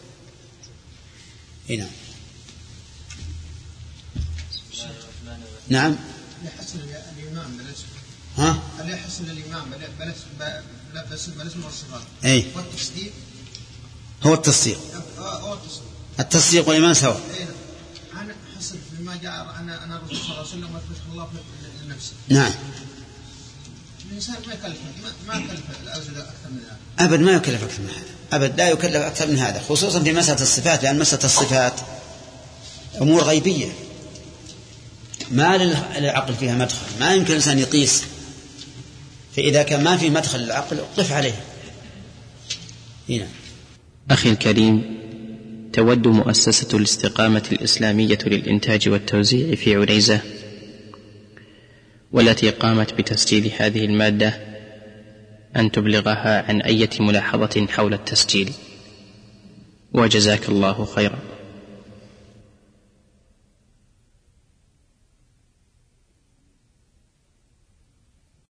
هنا نعم يحسن الإمام ها هل يحسن الإمام بلس بلس بلس والصفات أي والتصديق هو التصديق التصديق والإيمان سواء. أنا حسن فيما جاء أنا أنا الرسول صلى الله عليه وسلم وأثبت الله لنفسه. نعم الإنسان ما يكلف ما يكلف الأوزان أكثر من هذا أبد، ما يكلف أكثر من هذا أبد، لا يكلف أكثر من هذا، خصوصا في مسألة الصفات، لأن مسألة الصفات أمور غيبية ما للعقل فيها مدخل، ما يمكن الإنسان يقيس، فإذا كان ما في مدخل للعقل اقف عليه. هنا أخي الكريم، تود مؤسسة الاستقامة الإسلامية للإنتاج والتوزيع في عنيزة، والتي قامت بتسجيل هذه المادة، أن تبلغها عن أي ملاحظة حول التسجيل، وجزاك الله خيرا.